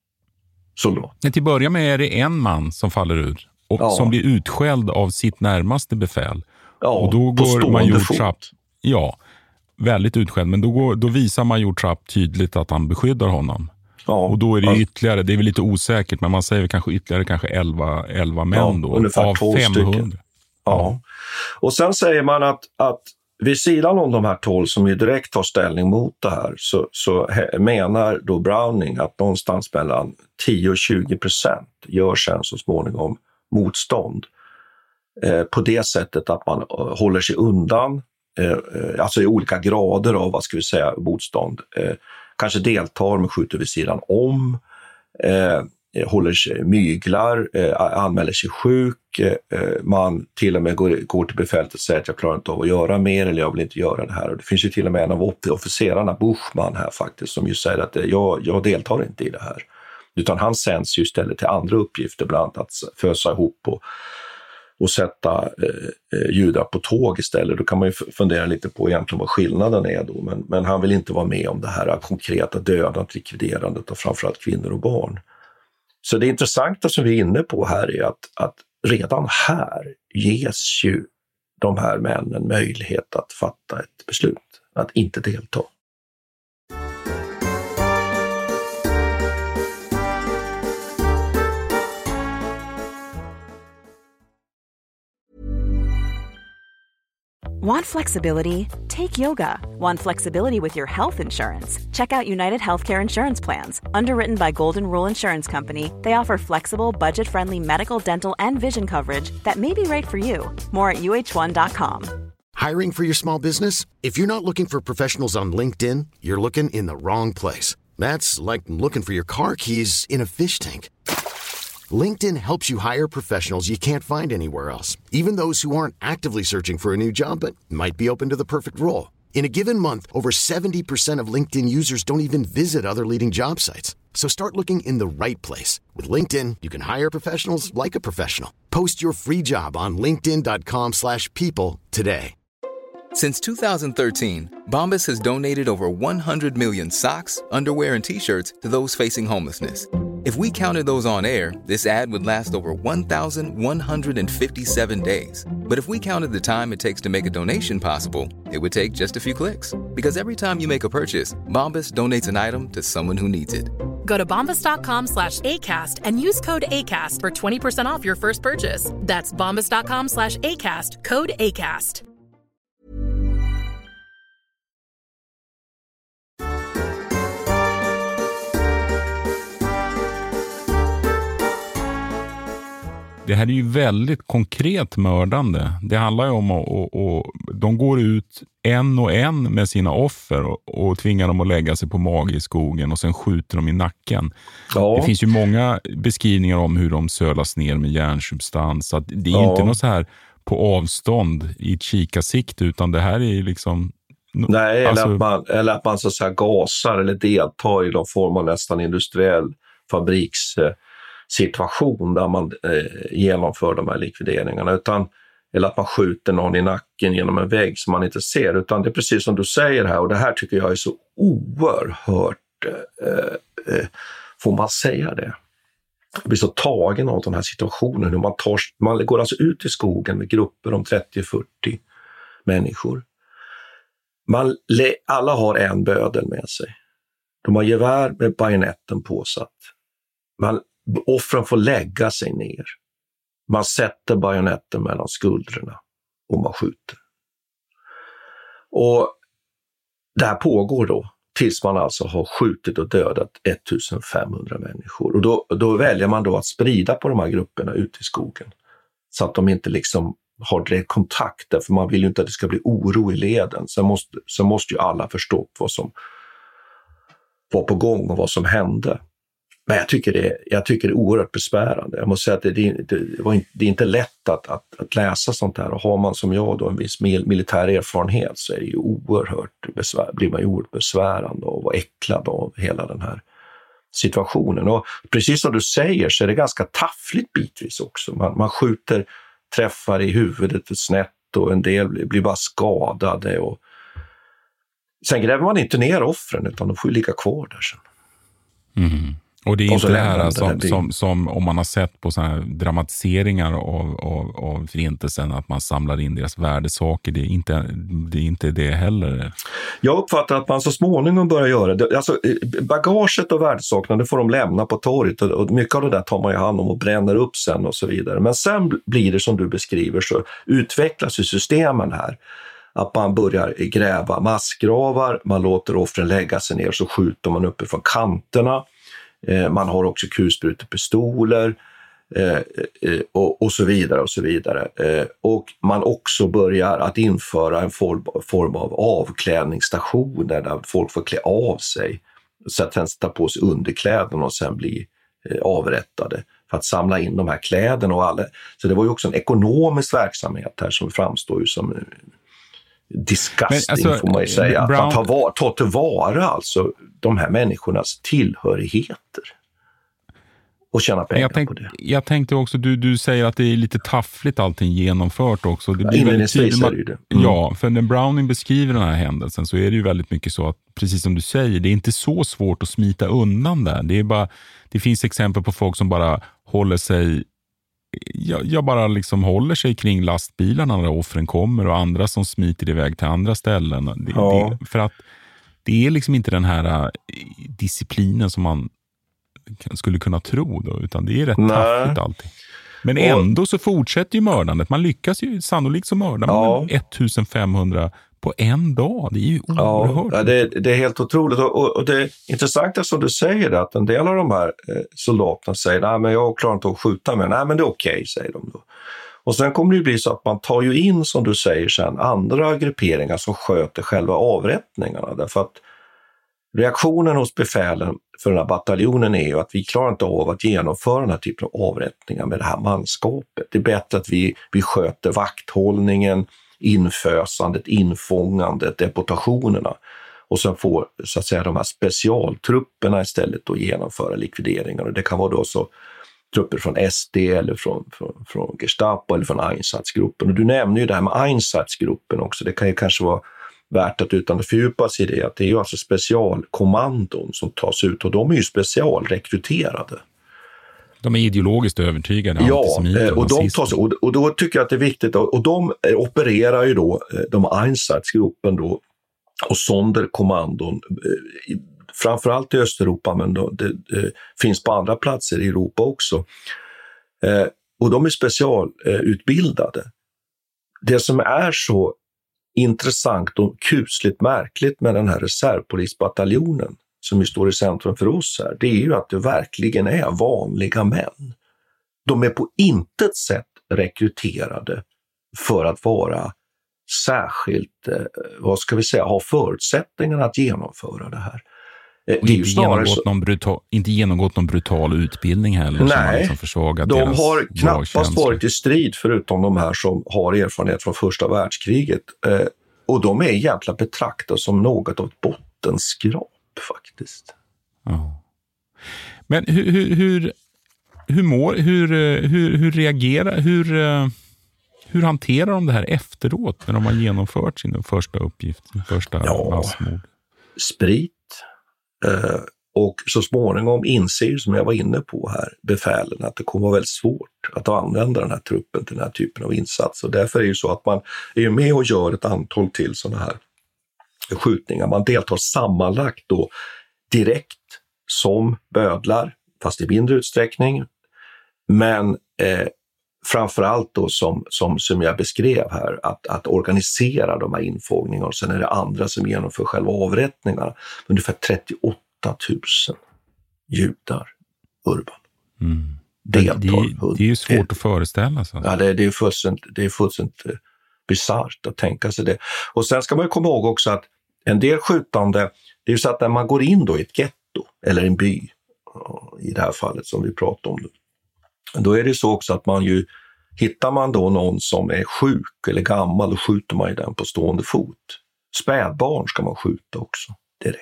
Men till början med är det en man som faller ur och ja. som blir utskälld av sitt närmaste befäl. Ja, och då går major Trapp, ja, väldigt utskälld, men då, går, då visar major Trapp tydligt att han beskyddar honom. Ja, och då är det ja. ytterligare, det är väl lite osäkert, men man säger kanske ytterligare kanske elva, elva män ja, då, ungefär av femhundra. Ja. ja, och sen säger man att, att vid sidan om de här tolv som ju direkt tar ställning mot det här så, så menar då Browning att någonstans mellan tio och tjugo procent gör sen så småningom motstånd. Eh, på det sättet att man håller sig undan, eh, alltså i olika grader av vad ska vi säga motstånd. Eh, kanske deltar men skjuter vid sidan om. Eh, eh, håller sig, myglar, eh, anmäler sig sjuk, eh, man till och med går, går till befälet och säger att jag klarar inte av att göra mer eller jag vill inte göra det här. Och det finns ju till och med en av officerarna, Bushman här faktiskt, som ju säger att eh, jag, jag deltar inte i det här. Utan han sänds ju istället till andra uppgifter, bland annat att fösa ihop och, och sätta eh, judar på tåg istället. Då kan man ju fundera lite på egentligen vad skillnaden är då. Men, men han vill inte vara med om det här konkreta dödandet, likviderandet av framförallt kvinnor och barn. Så det intressanta som vi är inne på här är att, att redan här ges ju de här männen möjlighet att fatta ett beslut, att inte delta. Want flexibility? Take yoga. Want flexibility with your health insurance? Check out United Healthcare Insurance Plans. Underwritten by Golden Rule Insurance Company, they offer flexible, budget-friendly medical, dental, and vision coverage that may be right for you. More at U H one dot com. Hiring for your small business? If you're not looking for professionals on LinkedIn, you're looking in the wrong place. That's like looking for your car keys in a fish tank. LinkedIn helps you hire professionals you can't find anywhere else, even those who aren't actively searching for a new job but might be open to the perfect role. In a given month, over seventy percent of LinkedIn users don't even visit other leading job sites. So start looking in the right place. With LinkedIn, you can hire professionals like a professional. Post your free job on linkedin dot com slash people today. Since two thousand thirteen, Bombas has donated over one hundred million socks, underwear, and T-shirts to those facing homelessness. If we counted those on air, this ad would last over one thousand one hundred fifty-seven days. But if we counted the time it takes to make a donation possible, it would take just a few clicks. Because every time you make a purchase, Bombas donates an item to someone who needs it. Go to bombas dot com slash ACAST and use code ACAST for twenty percent off your first purchase. That's bombas dot com slash ACAST, code ACAST. Det här är ju väldigt konkret mördande. Det handlar ju om att och, och, de går ut en och en med sina offer och, och tvingar dem att lägga sig på mage i skogen och sen skjuter de i nacken. Ja. Det finns ju många beskrivningar om hur de sölas ner med järnsubstans. Så att det är ja. inte något så här på avstånd i ett kikarsikt, utan det här är ju liksom... Nej, alltså, eller, att man, eller att man så att säga gasar eller deltar i någon form av nästan industriell fabriks... situation där man eh, genomför de här likvideringarna, utan, eller att man skjuter någon i nacken genom en vägg som man inte ser, utan det är precis som du säger här, och det här tycker jag är så oerhört, eh, eh, får man säga det? Jag blir så tagen av den här situationen, hur man, tar, man går alltså ut i skogen med grupper om trettio till fyrtio människor. Man, alla har en bödel med sig. De har gevär med bajonetten påsatt. Man Offren får lägga sig ner. Man sätter bajonetten mellan skuldrorna och man skjuter. Och det här pågår då tills man alltså har skjutit och dödat ettusenfemhundra människor. Och då, då väljer man då att sprida på de här grupperna ute i skogen. Så att de inte liksom har direkt kontakt, för man vill ju inte att det ska bli oro i leden. Sen måste, sen måste ju alla förstå vad som var på gång och vad som hände. Men jag tycker, det, jag tycker det är oerhört besvärande. Jag måste säga att det, det, det, var inte, det är inte lätt att, att, att läsa sånt här. Och har man som jag då en viss militär erfarenhet så är det ju oerhört besvär, blir man ju oerhört besvärande och var äcklad av hela den här situationen. Och precis som du säger så är det ganska taffligt bitvis också. Man, man skjuter träffar i huvudet och snett och en del blir, blir bara skadade. Och sen gräver man inte ner offren, utan de får ju ligga kvar där sen. Mm. Och det är inte det här som, som, som om man har sett på såna här dramatiseringar av, av, av förintelsen, att man samlar in deras värdesaker. Det är inte det, är inte det heller. Jag uppfattar att man så småningom börjar göra det. Alltså, bagaget och värdesakerna, det får de lämna på torget, och, och mycket av det där tar man ju hand om och bränner upp sen och så vidare. Men sen blir det som du beskriver, så utvecklas ju systemen här. Att man börjar gräva massgravar, man låter offren lägga sig ner, så skjuter man uppifrån kanterna. Man har också kulsprutepistoler eh, och, och så vidare och så vidare. Eh, och man också börjar att införa en form, form av avklädningsstationer där folk får klä av sig, så att sen ta på sig underkläderna och sen bli eh, avrättade för att samla in de här kläderna och alla. Så det var ju också en ekonomisk verksamhet här som framstår ju som eh, disgusting, men, alltså, får man ju säga. Brown... Att ta, ta, ta tillvara alltså de här människornas tillhörigheter och tjäna pengar jag tänk, på det. Jag tänkte också, du, du säger att det är lite taffligt allting genomfört också. Det blir ja, väldigt tydligt, är det det. Mm. Ja, för när Browning beskriver den här händelsen så är det ju väldigt mycket så att, precis som du säger, det är inte så svårt att smita undan där. Det är bara, det finns exempel på folk som bara håller sig, jag, jag bara liksom håller sig kring lastbilarna när offren kommer och andra som smiter iväg till andra ställen. Det, ja. det, för att det är liksom inte den här disciplinen som man skulle kunna tro då, utan det är rätt Nej. taffligt allting. Men ändå så fortsätter ju mördandet. Man lyckas ju sannolikt så mörda ja. femtonhundra på en dag. Det är ju oerhört. Ja, det, det är helt otroligt. Och, och det intressanta som du säger är att en del av de här eh, soldaterna säger nej men jag klarar inte att skjuta med. Nej men det är okej, okay, säger de då. Och sen kommer det ju bli så att man tar ju in, som du säger sen, andra grupperingar som sköter själva avrättningarna. Därför att reaktionen hos befälen för den här bataljonen är ju att vi klarar inte av att genomföra den här typen av avrättningar med det här manskapet. Det är bättre att vi, vi sköter vakthållningen, infösandet, infångandet, deportationerna och sen får så att säga de här specialtrupperna istället att genomföra likvideringar. Och det kan vara då så trupper från S D eller från, från, från Gestapo eller från Einsatzgruppen. Och du nämner ju det här med Einsatzgruppen också. Det kan ju kanske vara värt att utan att fördjupa sig i det, att det är ju alltså specialkommandon som tas ut och de är ju specialrekryterade. De är ideologiskt övertygade. Ja, och, de tas, och, och då tycker jag att det är viktigt, och de opererar ju då, de Einsatzgruppen då och Sonderkommandon, framförallt i Östeuropa, men då, det, det finns på andra platser i Europa också. Och de är specialutbildade. Det som är så intressant och kusligt märkligt med den här reservpolisbataljonen som ju står i centrum för oss här, det är ju att det verkligen är vanliga män. De är på intet sätt rekryterade för att vara särskilt, vad ska vi säga, ha förutsättningarna att genomföra det här. Det är inte, genomgått så... någon brutal, inte genomgått någon brutal utbildning heller. Nej, som försvagat de har knappast varit i strid förutom de här som har erfarenhet från första världskriget. Eh, och de är egentligen betraktade som något av ett bottenskrap faktiskt. Ja. Men hur, hur, hur, hur, mår, hur, hur, hur reagerar, hur, hur hanterar de det här efteråt när de har genomfört sin första uppgift, sin första ja, massmord? Sprit. Uh, och så småningom inser, som jag var inne på här, befälen att det kommer vara väldigt svårt att använda den här truppen till den här typen av insats. Och därför är det ju så att man är ju med och gör ett antal till sådana här skjutningar. Man deltar sammanlagt då direkt som bödlar, fast i mindre utsträckning. Men eh, framförallt då som, som, som jag beskrev här, att, att organisera de här infångningarna, och sen är det andra som genomför själva avrättningarna. Ungefär trettioåtta tusen judar, Urban. Mm. Det, det, det är ju svårt det, att föreställa sig. Ja, det, det är fullständigt, det är fullständigt bisarrt att tänka sig det. Och sen ska man ju komma ihåg också att en del skjutande, det är ju så att när man går in då i ett getto, eller en by, i det här fallet som vi pratar om, då är det så också att man ju, hittar man då någon som är sjuk eller gammal, då skjuter man ju den på stående fot. Spädbarn ska man skjuta också direkt.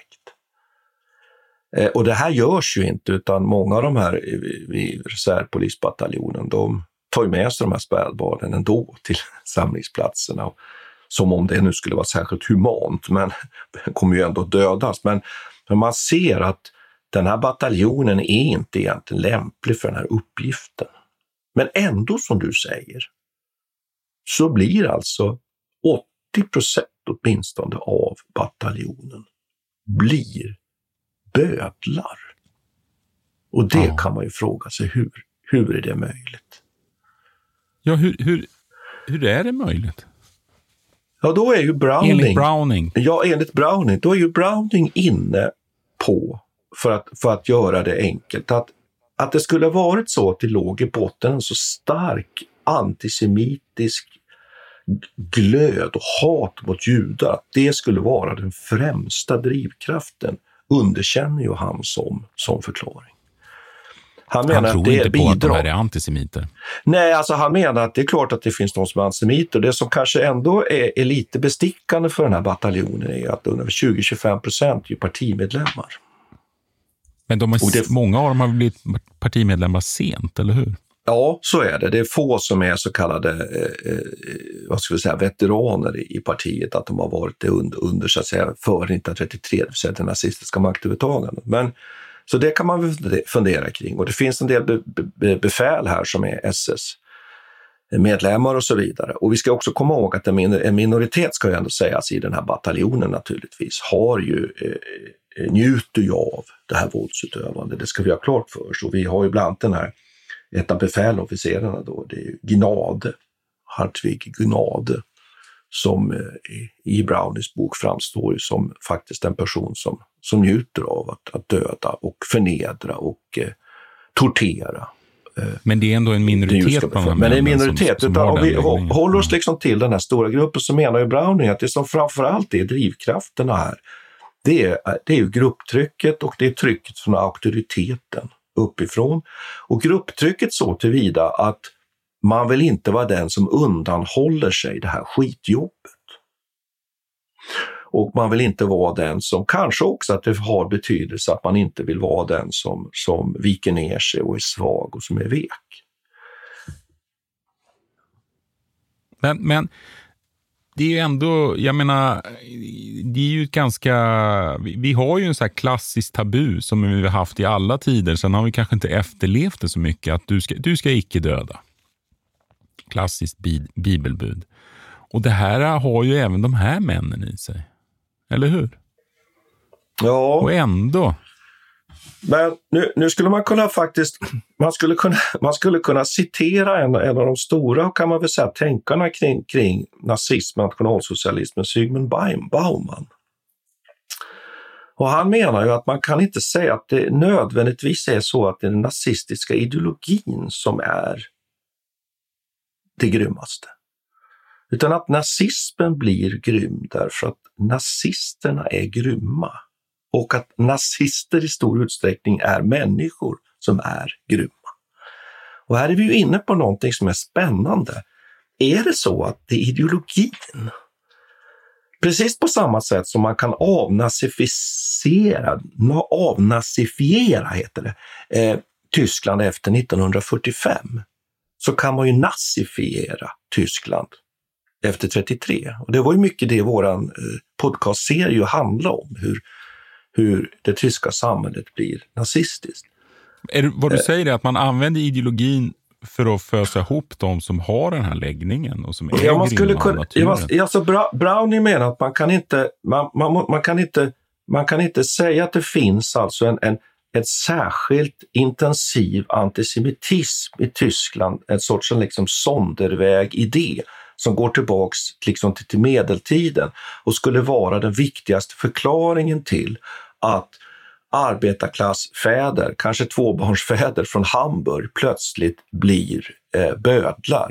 Eh, och det här görs ju inte, utan många av de här i reservpolisbataljonen, de tar ju med sig de här spädbarnen ändå till samlingsplatserna. Och, som om det nu skulle vara särskilt humant, men det kommer ju ändå dödas. Men, men man ser att den här bataljonen är inte egentligen lämplig för den här uppgiften. Men ändå, som du säger, så blir alltså åttio procent åtminstone av bataljonen blir bödlar. Och det ja. kan man ju fråga sig, hur, hur är det möjligt? Ja, hur, hur, hur är det möjligt? Ja, då är ju Browning... Enligt Browning. Ja, enligt Browning. Då är ju Browning inne på, för att, för att göra det enkelt, att, att det skulle ha varit så att det låg i botten en så stark antisemitisk glöd och hat mot judar, att det skulle vara den främsta drivkraften, underkänner ju han som, som förklaring. Han, menar han tror att det inte på bidrar. att de här är antisemiter. Nej, alltså han menar att det är klart att det finns de som är antisemiter. Det som kanske ändå är, är lite bestickande för den här bataljonen är att ungefär tjugo till tjugofem procent är partimedlemmar. Men de är, det, många av dem har blivit partimedlemmar sent, eller hur? Ja, så är det. Det är få som är så kallade eh, vad ska vi säga, veteraner i, i partiet, att de har varit det under, under så att säga, före nittonhundratrettiotre, det vill säga det nazistiska maktövertagandet. Men så det kan man väl fundera kring. Och det finns en del be, be, befäl här som är S S-medlemmar och så vidare. Och vi ska också komma ihåg att en minoritet, ska ju ändå sägas, i den här bataljonen naturligtvis, har ju, eh, njuter ju av det här våldsutövande. Det ska vi ha klart för oss. Och vi har ju bland annat den här, ett av befälofficerarna då, det är Gnade, Hartwig Gnade, som eh, i Brownings bok framstår ju som faktiskt en person som, som njuter av att, att döda och förnedra och eh, tortera. Eh, Men det är ändå en minoritet. Det men det är en minoritet. Som, som utan, om vi håller oss liksom till den här stora gruppen, så menar ju Browning att det som framförallt är drivkrafterna här, det är, det är ju grupptrycket och det är trycket från auktoriteten uppifrån. Och grupptrycket så tillvida att man vill inte vara den som undanhåller sig det här skitjobbet. Och man vill inte vara den som, kanske också att det har betydelse att man inte vill vara den som, som viker ner sig och är svag och som är vek. Men, men det är ju ändå, jag menar, det är ju ett ganska, vi, vi har ju en så här klassisk tabu som vi har haft i alla tider, sen har vi kanske inte efterlevt det så mycket, att du ska, du ska icke döda. Klassiskt bi, bibelbud. Och det här har ju även de här männen i sig. Eller hur? Ja. Och ändå. Men nu, nu skulle man kunna faktiskt, man skulle kunna, man skulle kunna citera en, en av de stora, kan man väl säga, tänkarna kring, kring nazism, nationalsocialismen, Zygmunt Bauman. Och han menar ju att man kan inte säga att det nödvändigtvis är så att det är den nazistiska ideologin som är det grymmaste. Utan att nazismen blir grym därför att nazisterna är grymma. Och att nazister i stor utsträckning är människor som är grymma. Och här är vi ju inne på någonting som är spännande. Är det så att det är ideologin? Precis på samma sätt som man kan avnazificera, avnazifiera heter det, eh, Tyskland efter nittonhundrafyrtiofem, så kan man ju nazifiera Tyskland efter trettiotre. Och det var ju mycket det våran eh, podcastserie handlar om, hur hur det tyska samhället blir nazistiskt. Är det, vad du säger är att man använder ideologin för att fösa ihop de som har den här läggningen och som är ja, man skulle kunna, naturen. Ja, alltså Browning menar att man kan inte man, man, man kan inte man kan inte säga att det finns alltså en, en ett särskilt intensiv antisemitism i Tyskland, en sorts liksom Sonderweg-idé som går tillbaks liksom till, till medeltiden och skulle vara den viktigaste förklaringen till att arbetarklassfäder, kanske tvåbarnsfäder från Hamburg, plötsligt blir eh, bödlar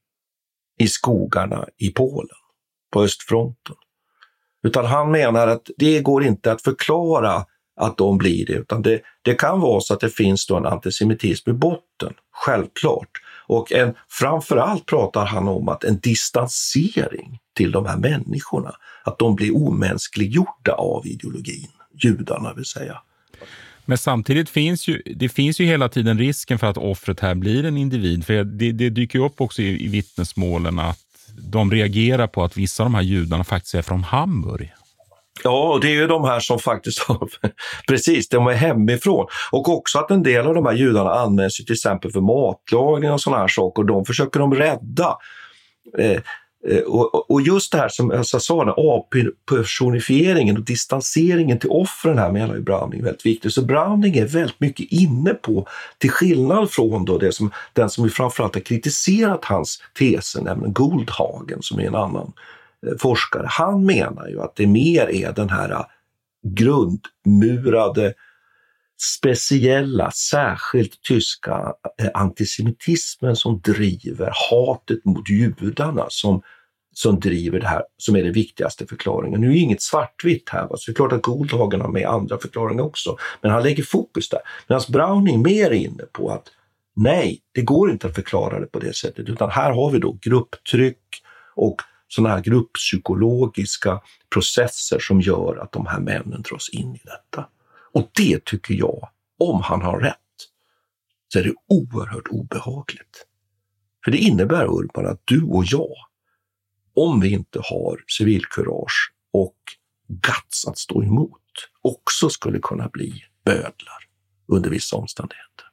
i skogarna i Polen, på östfronten. Utan han menar att det går inte att förklara att de blir det, utan det, det kan vara så att det finns då en antisemitism i botten, självklart. Och en, framförallt pratar han om att en distansering till de här människorna, att de blir omänskliggjorda av ideologin, judarna vill säga. Men samtidigt finns ju, det finns ju hela tiden risken för att offret här blir en individ. För det, det dyker ju upp också i, i vittnesmålen att de reagerar på att vissa av de här judarna faktiskt är från Hamburg. Ja, och det är ju de här som faktiskt har, precis, de är hemifrån. Och också att en del av de här judarna används ju till exempel för matlagning och sådana här saker, och de försöker de rädda. Eh, och, och just det här som jag sa, den avpersonifieringen och distanseringen till offren här menar ju Browning väldigt viktigt. Så Browning är väldigt mycket inne på, till skillnad från då det som, den som framförallt har kritiserat hans teser, nämligen Goldhagen som är en annan forskare. Han menar ju att det mer är den här grundmurade, speciella, särskilt tyska antisemitismen som driver hatet mot judarna, som som driver det här, som är den viktigaste förklaringen. Nu är det inget svartvitt här, va? Så det är klart att Goldhagen har med andra förklaringar också, men han lägger fokus där. Medan Browning mer är inne på att nej, det går inte att förklara det på det sättet, utan här har vi då grupptryck och sådana här grupppsykologiska processer som gör att de här männen dras in i detta. Och det tycker jag, om han har rätt, så är det oerhört obehagligt. För det innebär, Urban, att du och jag, om vi inte har civilkurage och guts att stå emot, också skulle kunna bli bödlar under vissa omständigheter.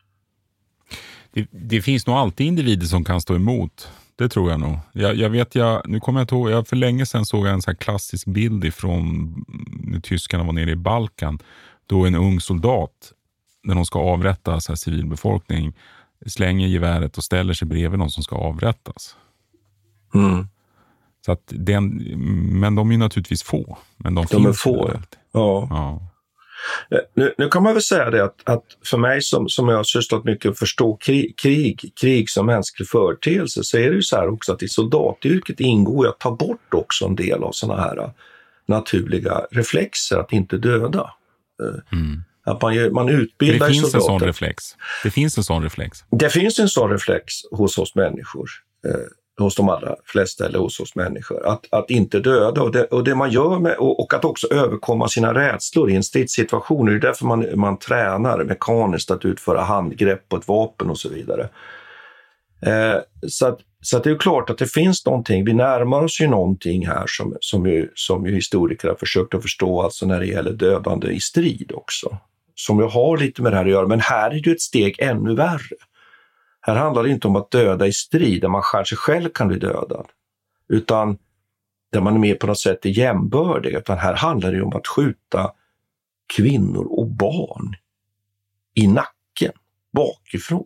Det, det finns nog alltid individer som kan stå emot. Det tror jag nog. Jag, jag vet, jag, nu kommer jag ihåg, jag för länge sedan såg jag en sån här klassisk bild ifrån när tyskarna var nere i Balkan. Då en ung soldat, när de ska avrätta så här civilbefolkning, slänger geväret och ställer sig bredvid någon som ska avrättas. Mm. Så att den, men de är naturligtvis få. Men de, de finns är få. Ja. Ja. Nu, nu kan man väl säga det att, att för mig som, som jag har sysslat mycket att förstå krig, krig, krig som mänsklig företeelse, så är det ju så här också att i soldatyrket ingår att ta bort också en del av såna här naturliga reflexer att inte döda. Mm. Att man, man utbildar det finns soldater. En sån reflex. Det finns en sån reflex. Det finns en sån reflex hos oss människor. Eh, hos de allra flesta eller hos oss människor. Att, att inte döda och det, och det man gör med, och, och att också överkomma sina rädslor i en stridssituation. Det är därför man, man tränar mekaniskt att utföra handgrepp på ett vapen och så vidare. Eh, så att, så att det är klart att det finns någonting. Vi närmar oss ju någonting här som, som, ju, som ju historiker har försökt att förstå, alltså när det gäller dödande i strid också. Som ju har lite med det här att göra, men här är det ett steg ännu värre. Här handlar det inte om att döda i strid där man kanske själv kan bli dödad, utan där man är med på något sätt är jämbördig, utan här handlar det om att skjuta kvinnor och barn i nacken bakifrån.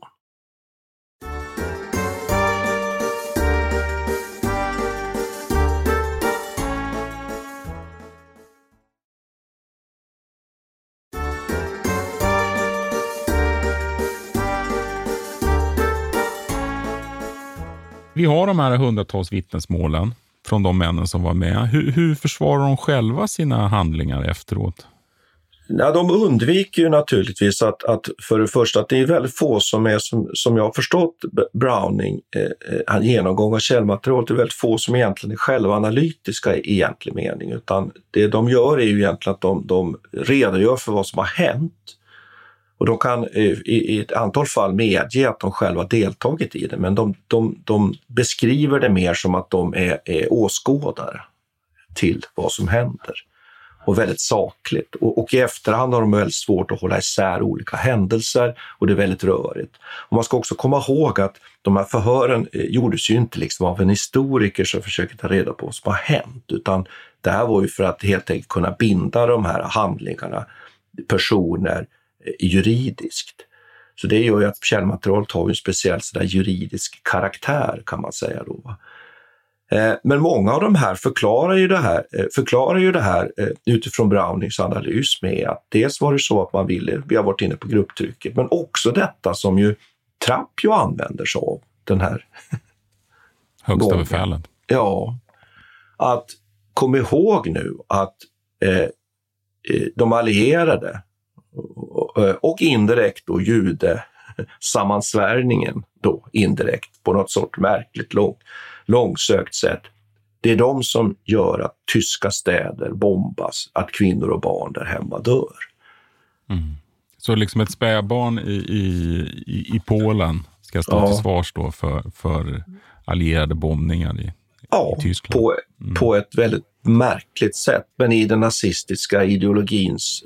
Vi har de här hundratals vittnesmålen från de männen som var med. Hur, hur försvarar de själva sina handlingar efteråt? Ja, de undviker ju naturligtvis att, att för det första att det är väldigt få som är, som, som jag har förstått Browning, eh, genomgång av källmaterial, det är väldigt få som egentligen är självanalytiska i egentlig mening, utan det de gör är ju egentligen att de, de redogör för vad som har hänt. Och de kan i, i ett antal fall medge att de själva deltagit i det, men de, de, de beskriver det mer som att de är, är åskådare till vad som händer. Och väldigt sakligt. Och, och i efterhand har de väldigt svårt att hålla isär olika händelser och det är väldigt rörigt. Och man ska också komma ihåg att de här förhören eh, gjordes ju inte liksom av en historiker som försöker ta reda på vad som har hänt, utan det här var ju för att helt enkelt kunna binda de här handlingarna, personer, juridiskt. Så det gör ju att källmaterialet har en speciell så där juridisk karaktär, kan man säga då. Men många av de här förklarar ju det här, förklarar ju det här utifrån Brownings analys med att dels var det så att man ville, vi har varit inne på grupptrycket, men också detta som ju Trapp ju använder sig av, den här högsta befälen. Ja, att kom ihåg nu att eh, de allierade och indirekt då jude sammansvärjningen då indirekt på något sorts märkligt lång, långsökt sätt. Det är de som gör att tyska städer bombas, att kvinnor och barn där hemma dör. Mm. Så liksom ett spädbarn i, i, i Polen ska stå ja. till svars då för, för allierade bombningar i, ja, i Tyskland? På, mm. på ett väldigt märkligt sätt, men i den nazistiska ideologins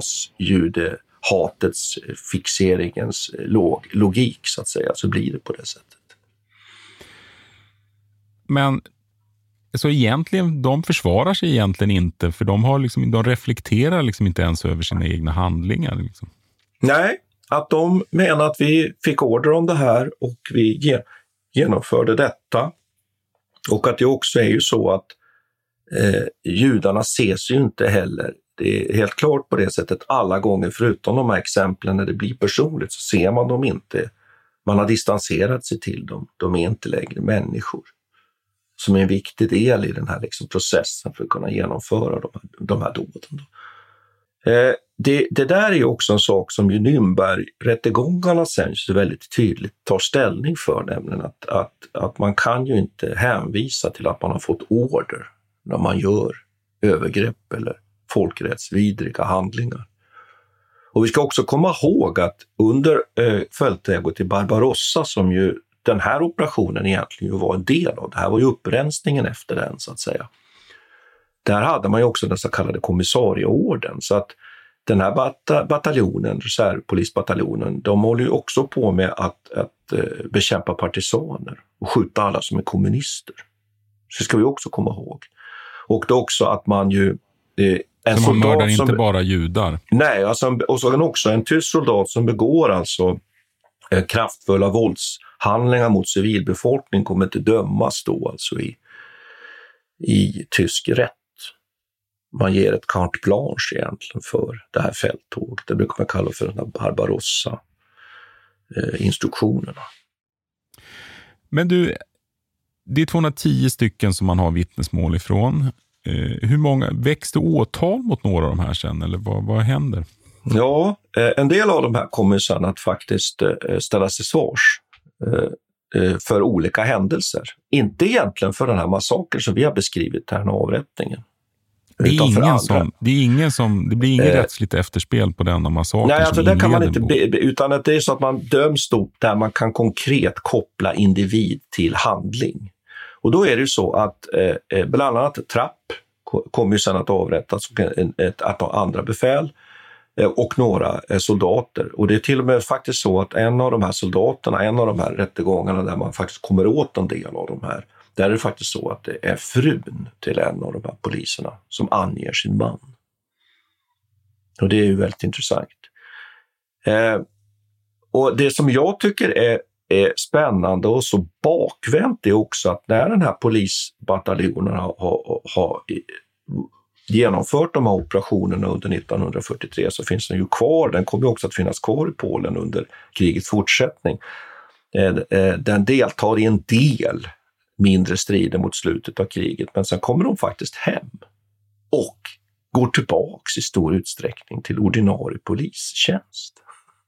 rasjudehatets fixeringens log, logik så att säga, så blir det på det sättet. Men så egentligen, de försvarar sig egentligen inte, för de har liksom, de reflekterar liksom inte ens över sina egna handlingar liksom. Nej, att de menar att vi fick order om det här och vi genomförde detta, och att det också är ju så att Eh, judarna ses ju inte heller, det är helt klart på det sättet alla gånger, förutom de här exemplen när det blir personligt så ser man dem inte, man har distanserat sig till dem, de är inte längre människor. som är en viktig del i den här liksom processen för att kunna genomföra de här, de här dåden. Eh, det, det där är ju också en sak som ju Nürnberg-rättegångarna sen så väldigt tydligt tar ställning för, nämligen att, att, att man kan ju inte hänvisa till att man har fått order när man gör övergrepp eller folkrättsvidriga handlingar. Och vi ska också komma ihåg att under eh, fälttäget i Barbarossa, som ju den här operationen egentligen ju var en del av, det här var ju upprensningen efter den så att säga. Där hade man ju också den så kallade kommissarieorden, så att den här bat- bataljonen, reservpolisbataljonen, de håller ju också på med att, att eh, bekämpa partisaner och skjuta alla som är kommunister. Så ska vi också komma ihåg. Och det också att man ju... Eh, en så man mördar som, inte bara judar? Nej, alltså, och så också en tysk soldat som begår alltså eh, kraftfulla våldshandlingar mot civilbefolkning kommer inte dömas då alltså i, i tysk rätt. Man ger ett carte blanche egentligen för det här fälttåget. Det brukar man kalla för den här Barbarossa-instruktionerna. Eh, Men du, det är tvåhundratio stycken som man har vittnesmål ifrån. Eh, hur många, växte åtal mot några av de här sen, eller vad, vad händer? Ja, eh, en del av de här kommer sen att faktiskt eh, ställas till svars eh, för olika händelser. Inte egentligen för den här massakern som vi har beskrivit här, den avrättningen. Det är, ingen som, det är ingen som, det blir inget eh, rättsligt efterspel på denna massaker. Nej, alltså det kan man inte, be, utan att det är så att man döms då där man kan konkret koppla individ till handling. Och då är det ju så att eh, bland annat Trapp kommer ju sedan att avrättas, ett, ett, ett andra befäl eh, och några eh, soldater. Och det är till och med faktiskt så att en av de här soldaterna, en av de här rättegångarna där man faktiskt kommer åt en del av de här, där är det faktiskt så att det är frun till en av de här poliserna som anger sin man. Och det är ju väldigt intressant. Eh, och det som jag tycker är, är spännande och så bakvänt är också att när den här polisbataljonen har, har, har genomfört de här operationerna under nittonhundrafyrtiotre så finns den ju kvar. Den kommer också att finnas kvar i Polen under krigets fortsättning. Eh, eh, den deltar i en del mindre strider mot slutet av kriget, men sen kommer de faktiskt hem och går tillbaks i stor utsträckning till ordinarie polistjänst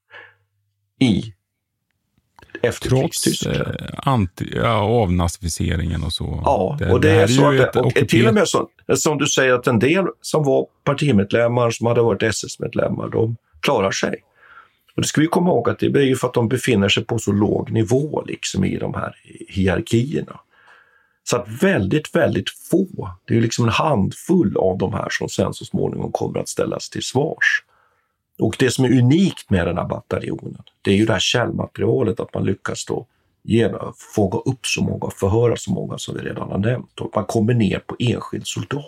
i efterkrigstyskland. Trots eh, anti, ja, avnazificeringen och så. Ja, det, och det, det är, är så att det, och ockuperat... till och med så, som du säger att en del som var partimedlemmar som hade varit S S-medlemmar, de klarar sig. Och det ska vi komma ihåg att det är ju för att de befinner sig på så låg nivå liksom i de här hierarkierna. Så att väldigt, väldigt få, det är ju liksom en handfull av de här som sen så småningom kommer att ställas till svars. Och det som är unikt med den här bataljonen, det är ju det här källmaterialet, att man lyckas då genom, fånga upp så många, förhöra så många som vi redan har nämnt. Och man kommer ner på enskild soldat.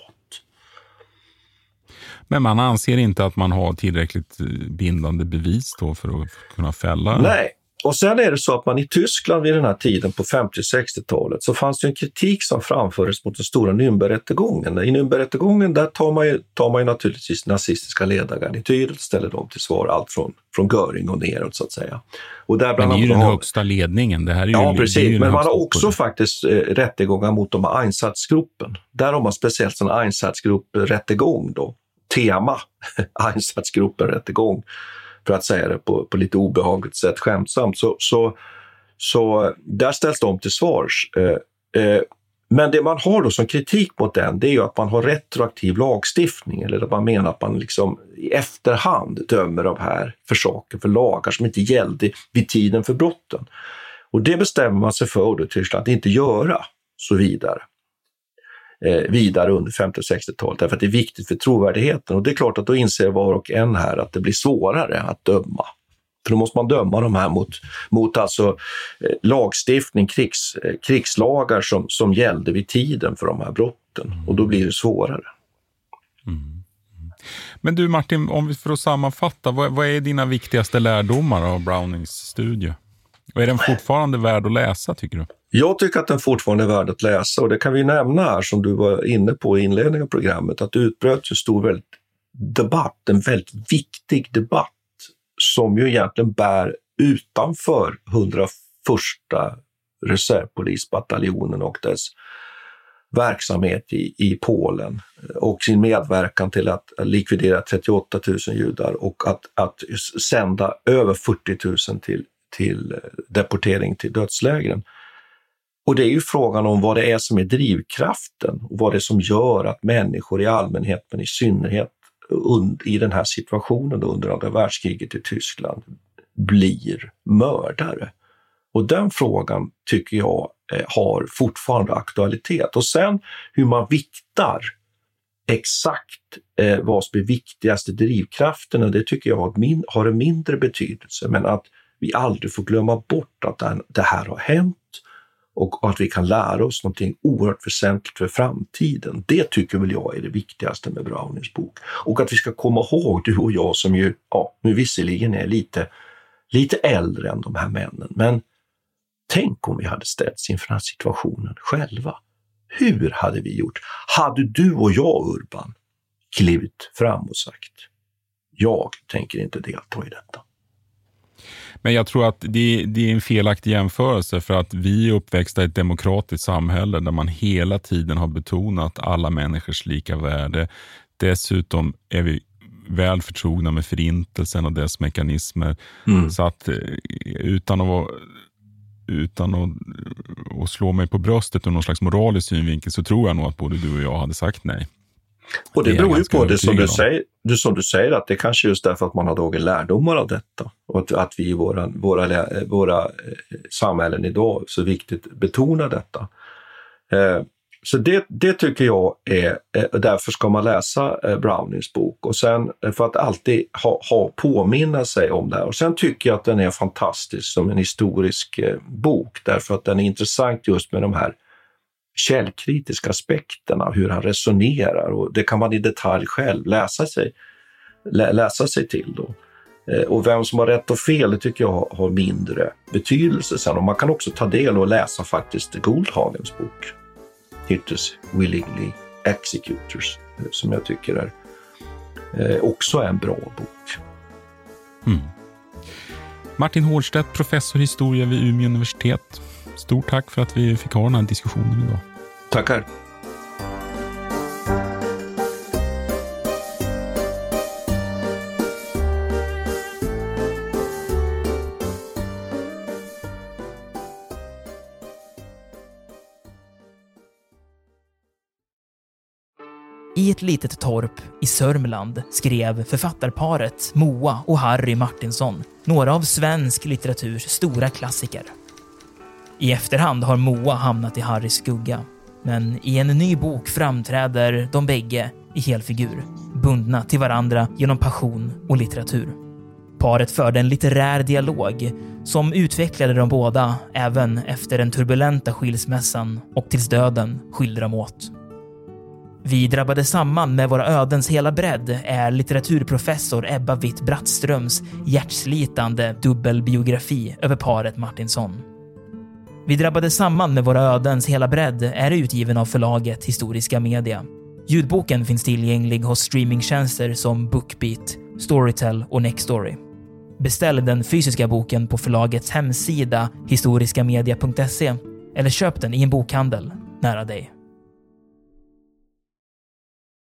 Men man anser inte att man har tillräckligt bindande bevis då för att kunna fälla? Nej. Och sen är det så att man i Tyskland vid den här tiden på femtio- och sextiotalet så fanns det en kritik som framfördes mot den stora Nürnbergrättegången. I Nürnbergrättegången där tar man ju, tar man ju naturligtvis nazistiska ledargarnityret och ställer dem till svar, allt från, från Göring och neråt så att säga. Och där men det är ju den har... högsta ledningen. Det här är ju, ja, precis. Ju men man har också på... faktiskt eh, rättegångar mot de här Einsatzgruppen. Där har man speciellt en Einsatzgrupp-rättegång då. Tema Einsatzgruppen-rättegång. För att säga det på, på lite obehagligt sätt, skämtsamt. Så, så, så där ställs de till svars. Eh, eh, men det man har då som kritik mot den, det är ju att man har retroaktiv lagstiftning. Eller att man menar att man liksom i efterhand dömer de här för saker, för lagar som inte gällde vid tiden för brotten. Och det bestämmer man sig för då, Tyskland, att inte göra så vidare. Eh, vidare under femtio- och sextiotalet, därför att det är viktigt för trovärdigheten. Och det är klart att då inser var och en här att det blir svårare att döma. För då måste man döma de här mot, mot alltså eh, lagstiftning, krigs, eh, krigslagar som, som gällde vid tiden för de här brotten. Och då blir det svårare. Mm. Men du Martin, om vi får sammanfatta, vad, vad är dina viktigaste lärdomar av Brownings studie? Och är den fortfarande värd att läsa, tycker du? Jag tycker att den fortfarande är värd att läsa, och det kan vi nämna här som du var inne på i inledningen av programmet, att det utbröt ju stor väldigt debatt, en väldigt viktig debatt som ju egentligen bär utanför hundraförsta reservpolisbataljonen och dess verksamhet i, i Polen och sin medverkan till att likvidera trettioåtta tusen judar och att, att sända över fyrtio tusen till, till deportering till dödslägren. Och det är ju frågan om vad det är som är drivkraften och vad det är som gör att människor i allmänhet, men i synnerhet und- i den här situationen under andra världskriget i Tyskland blir mördare. Och den frågan tycker jag eh, har fortfarande aktualitet. Och sen hur man viktar exakt eh, vad som är viktigaste drivkrafterna, det tycker jag har, min- har en mindre betydelse. Men att vi aldrig får glömma bort att den, det här har hänt och att vi kan lära oss någonting oerhört väsentligt för framtiden. Det tycker väl jag är det viktigaste med Brownings bok. Och att vi ska komma ihåg, du och jag som ju, ja, nu visserligen är lite, lite äldre än de här männen, men tänk om vi hade ställts inför den här situationen själva. Hur hade vi gjort? Hade du och jag, Urban, klivit fram och sagt, jag tänker inte delta i detta? Men jag tror att det, det är en felaktig jämförelse, för att vi är uppväxta i ett demokratiskt samhälle där man hela tiden har betonat alla människors lika värde. Dessutom är vi väl förtrogna med förintelsen och dess mekanismer. Mm. Så att utan att, utan att, att slå mig på bröstet ur någon slags moralisk synvinkel, så tror jag nog att både du och jag hade sagt nej. Och det, det beror ju på det som du, säger, det som du säger, att det kanske just därför att man har dragit lärdomar av detta. Och att, att vi i våra, våra, våra samhällen idag så viktigt betonar detta. Eh, så det, det tycker jag är, eh, därför ska man läsa eh, Brownings bok. Och sen för att alltid ha, ha påminna sig om det här. Och sen tycker jag att den är fantastisk som en historisk eh, bok. Därför att den är intressant just med de här källkritiska aspekterna, hur han resonerar, och det kan man i detalj själv läsa sig, lä, läsa sig till då. Eh, och vem som har rätt och fel, det tycker jag har, har mindre betydelse sen. Och man kan också ta del och läsa faktiskt Goldhagens bok Hitler's Willingly Executors, eh, som jag tycker är eh, också är en bra bok. Mm. Martin Hårdstedt, professor i historia vid Umeå universitet. Stort tack för att vi fick ha den här diskussionen idag. Tackar. I ett litet torp i Sörmland skrev författarparet Moa och Harry Martinsson några av svensk litteraturs stora klassiker. I efterhand har Moa hamnat i Harrys skugga, men i en ny bok framträder de bägge i helfigur, bundna till varandra genom passion och litteratur. Paret förde en litterär dialog som utvecklade de båda även efter den turbulenta skilsmässan och tills döden skilde dem åt. Vi drabbade samman med våra ödens hela bredd är litteraturprofessor Ebba Witt-Brattströms hjärtslitande dubbelbiografi över paret Martinsson. Vi drabbade samman med våra ödens hela bredd är utgiven av förlaget Historiska Media. Ljudboken finns tillgänglig hos streamingtjänster som Bookbeat, Storytel och Nextory. Beställ den fysiska boken på förlagets hemsida historiskamedia punkt se eller köp den i en bokhandel nära dig.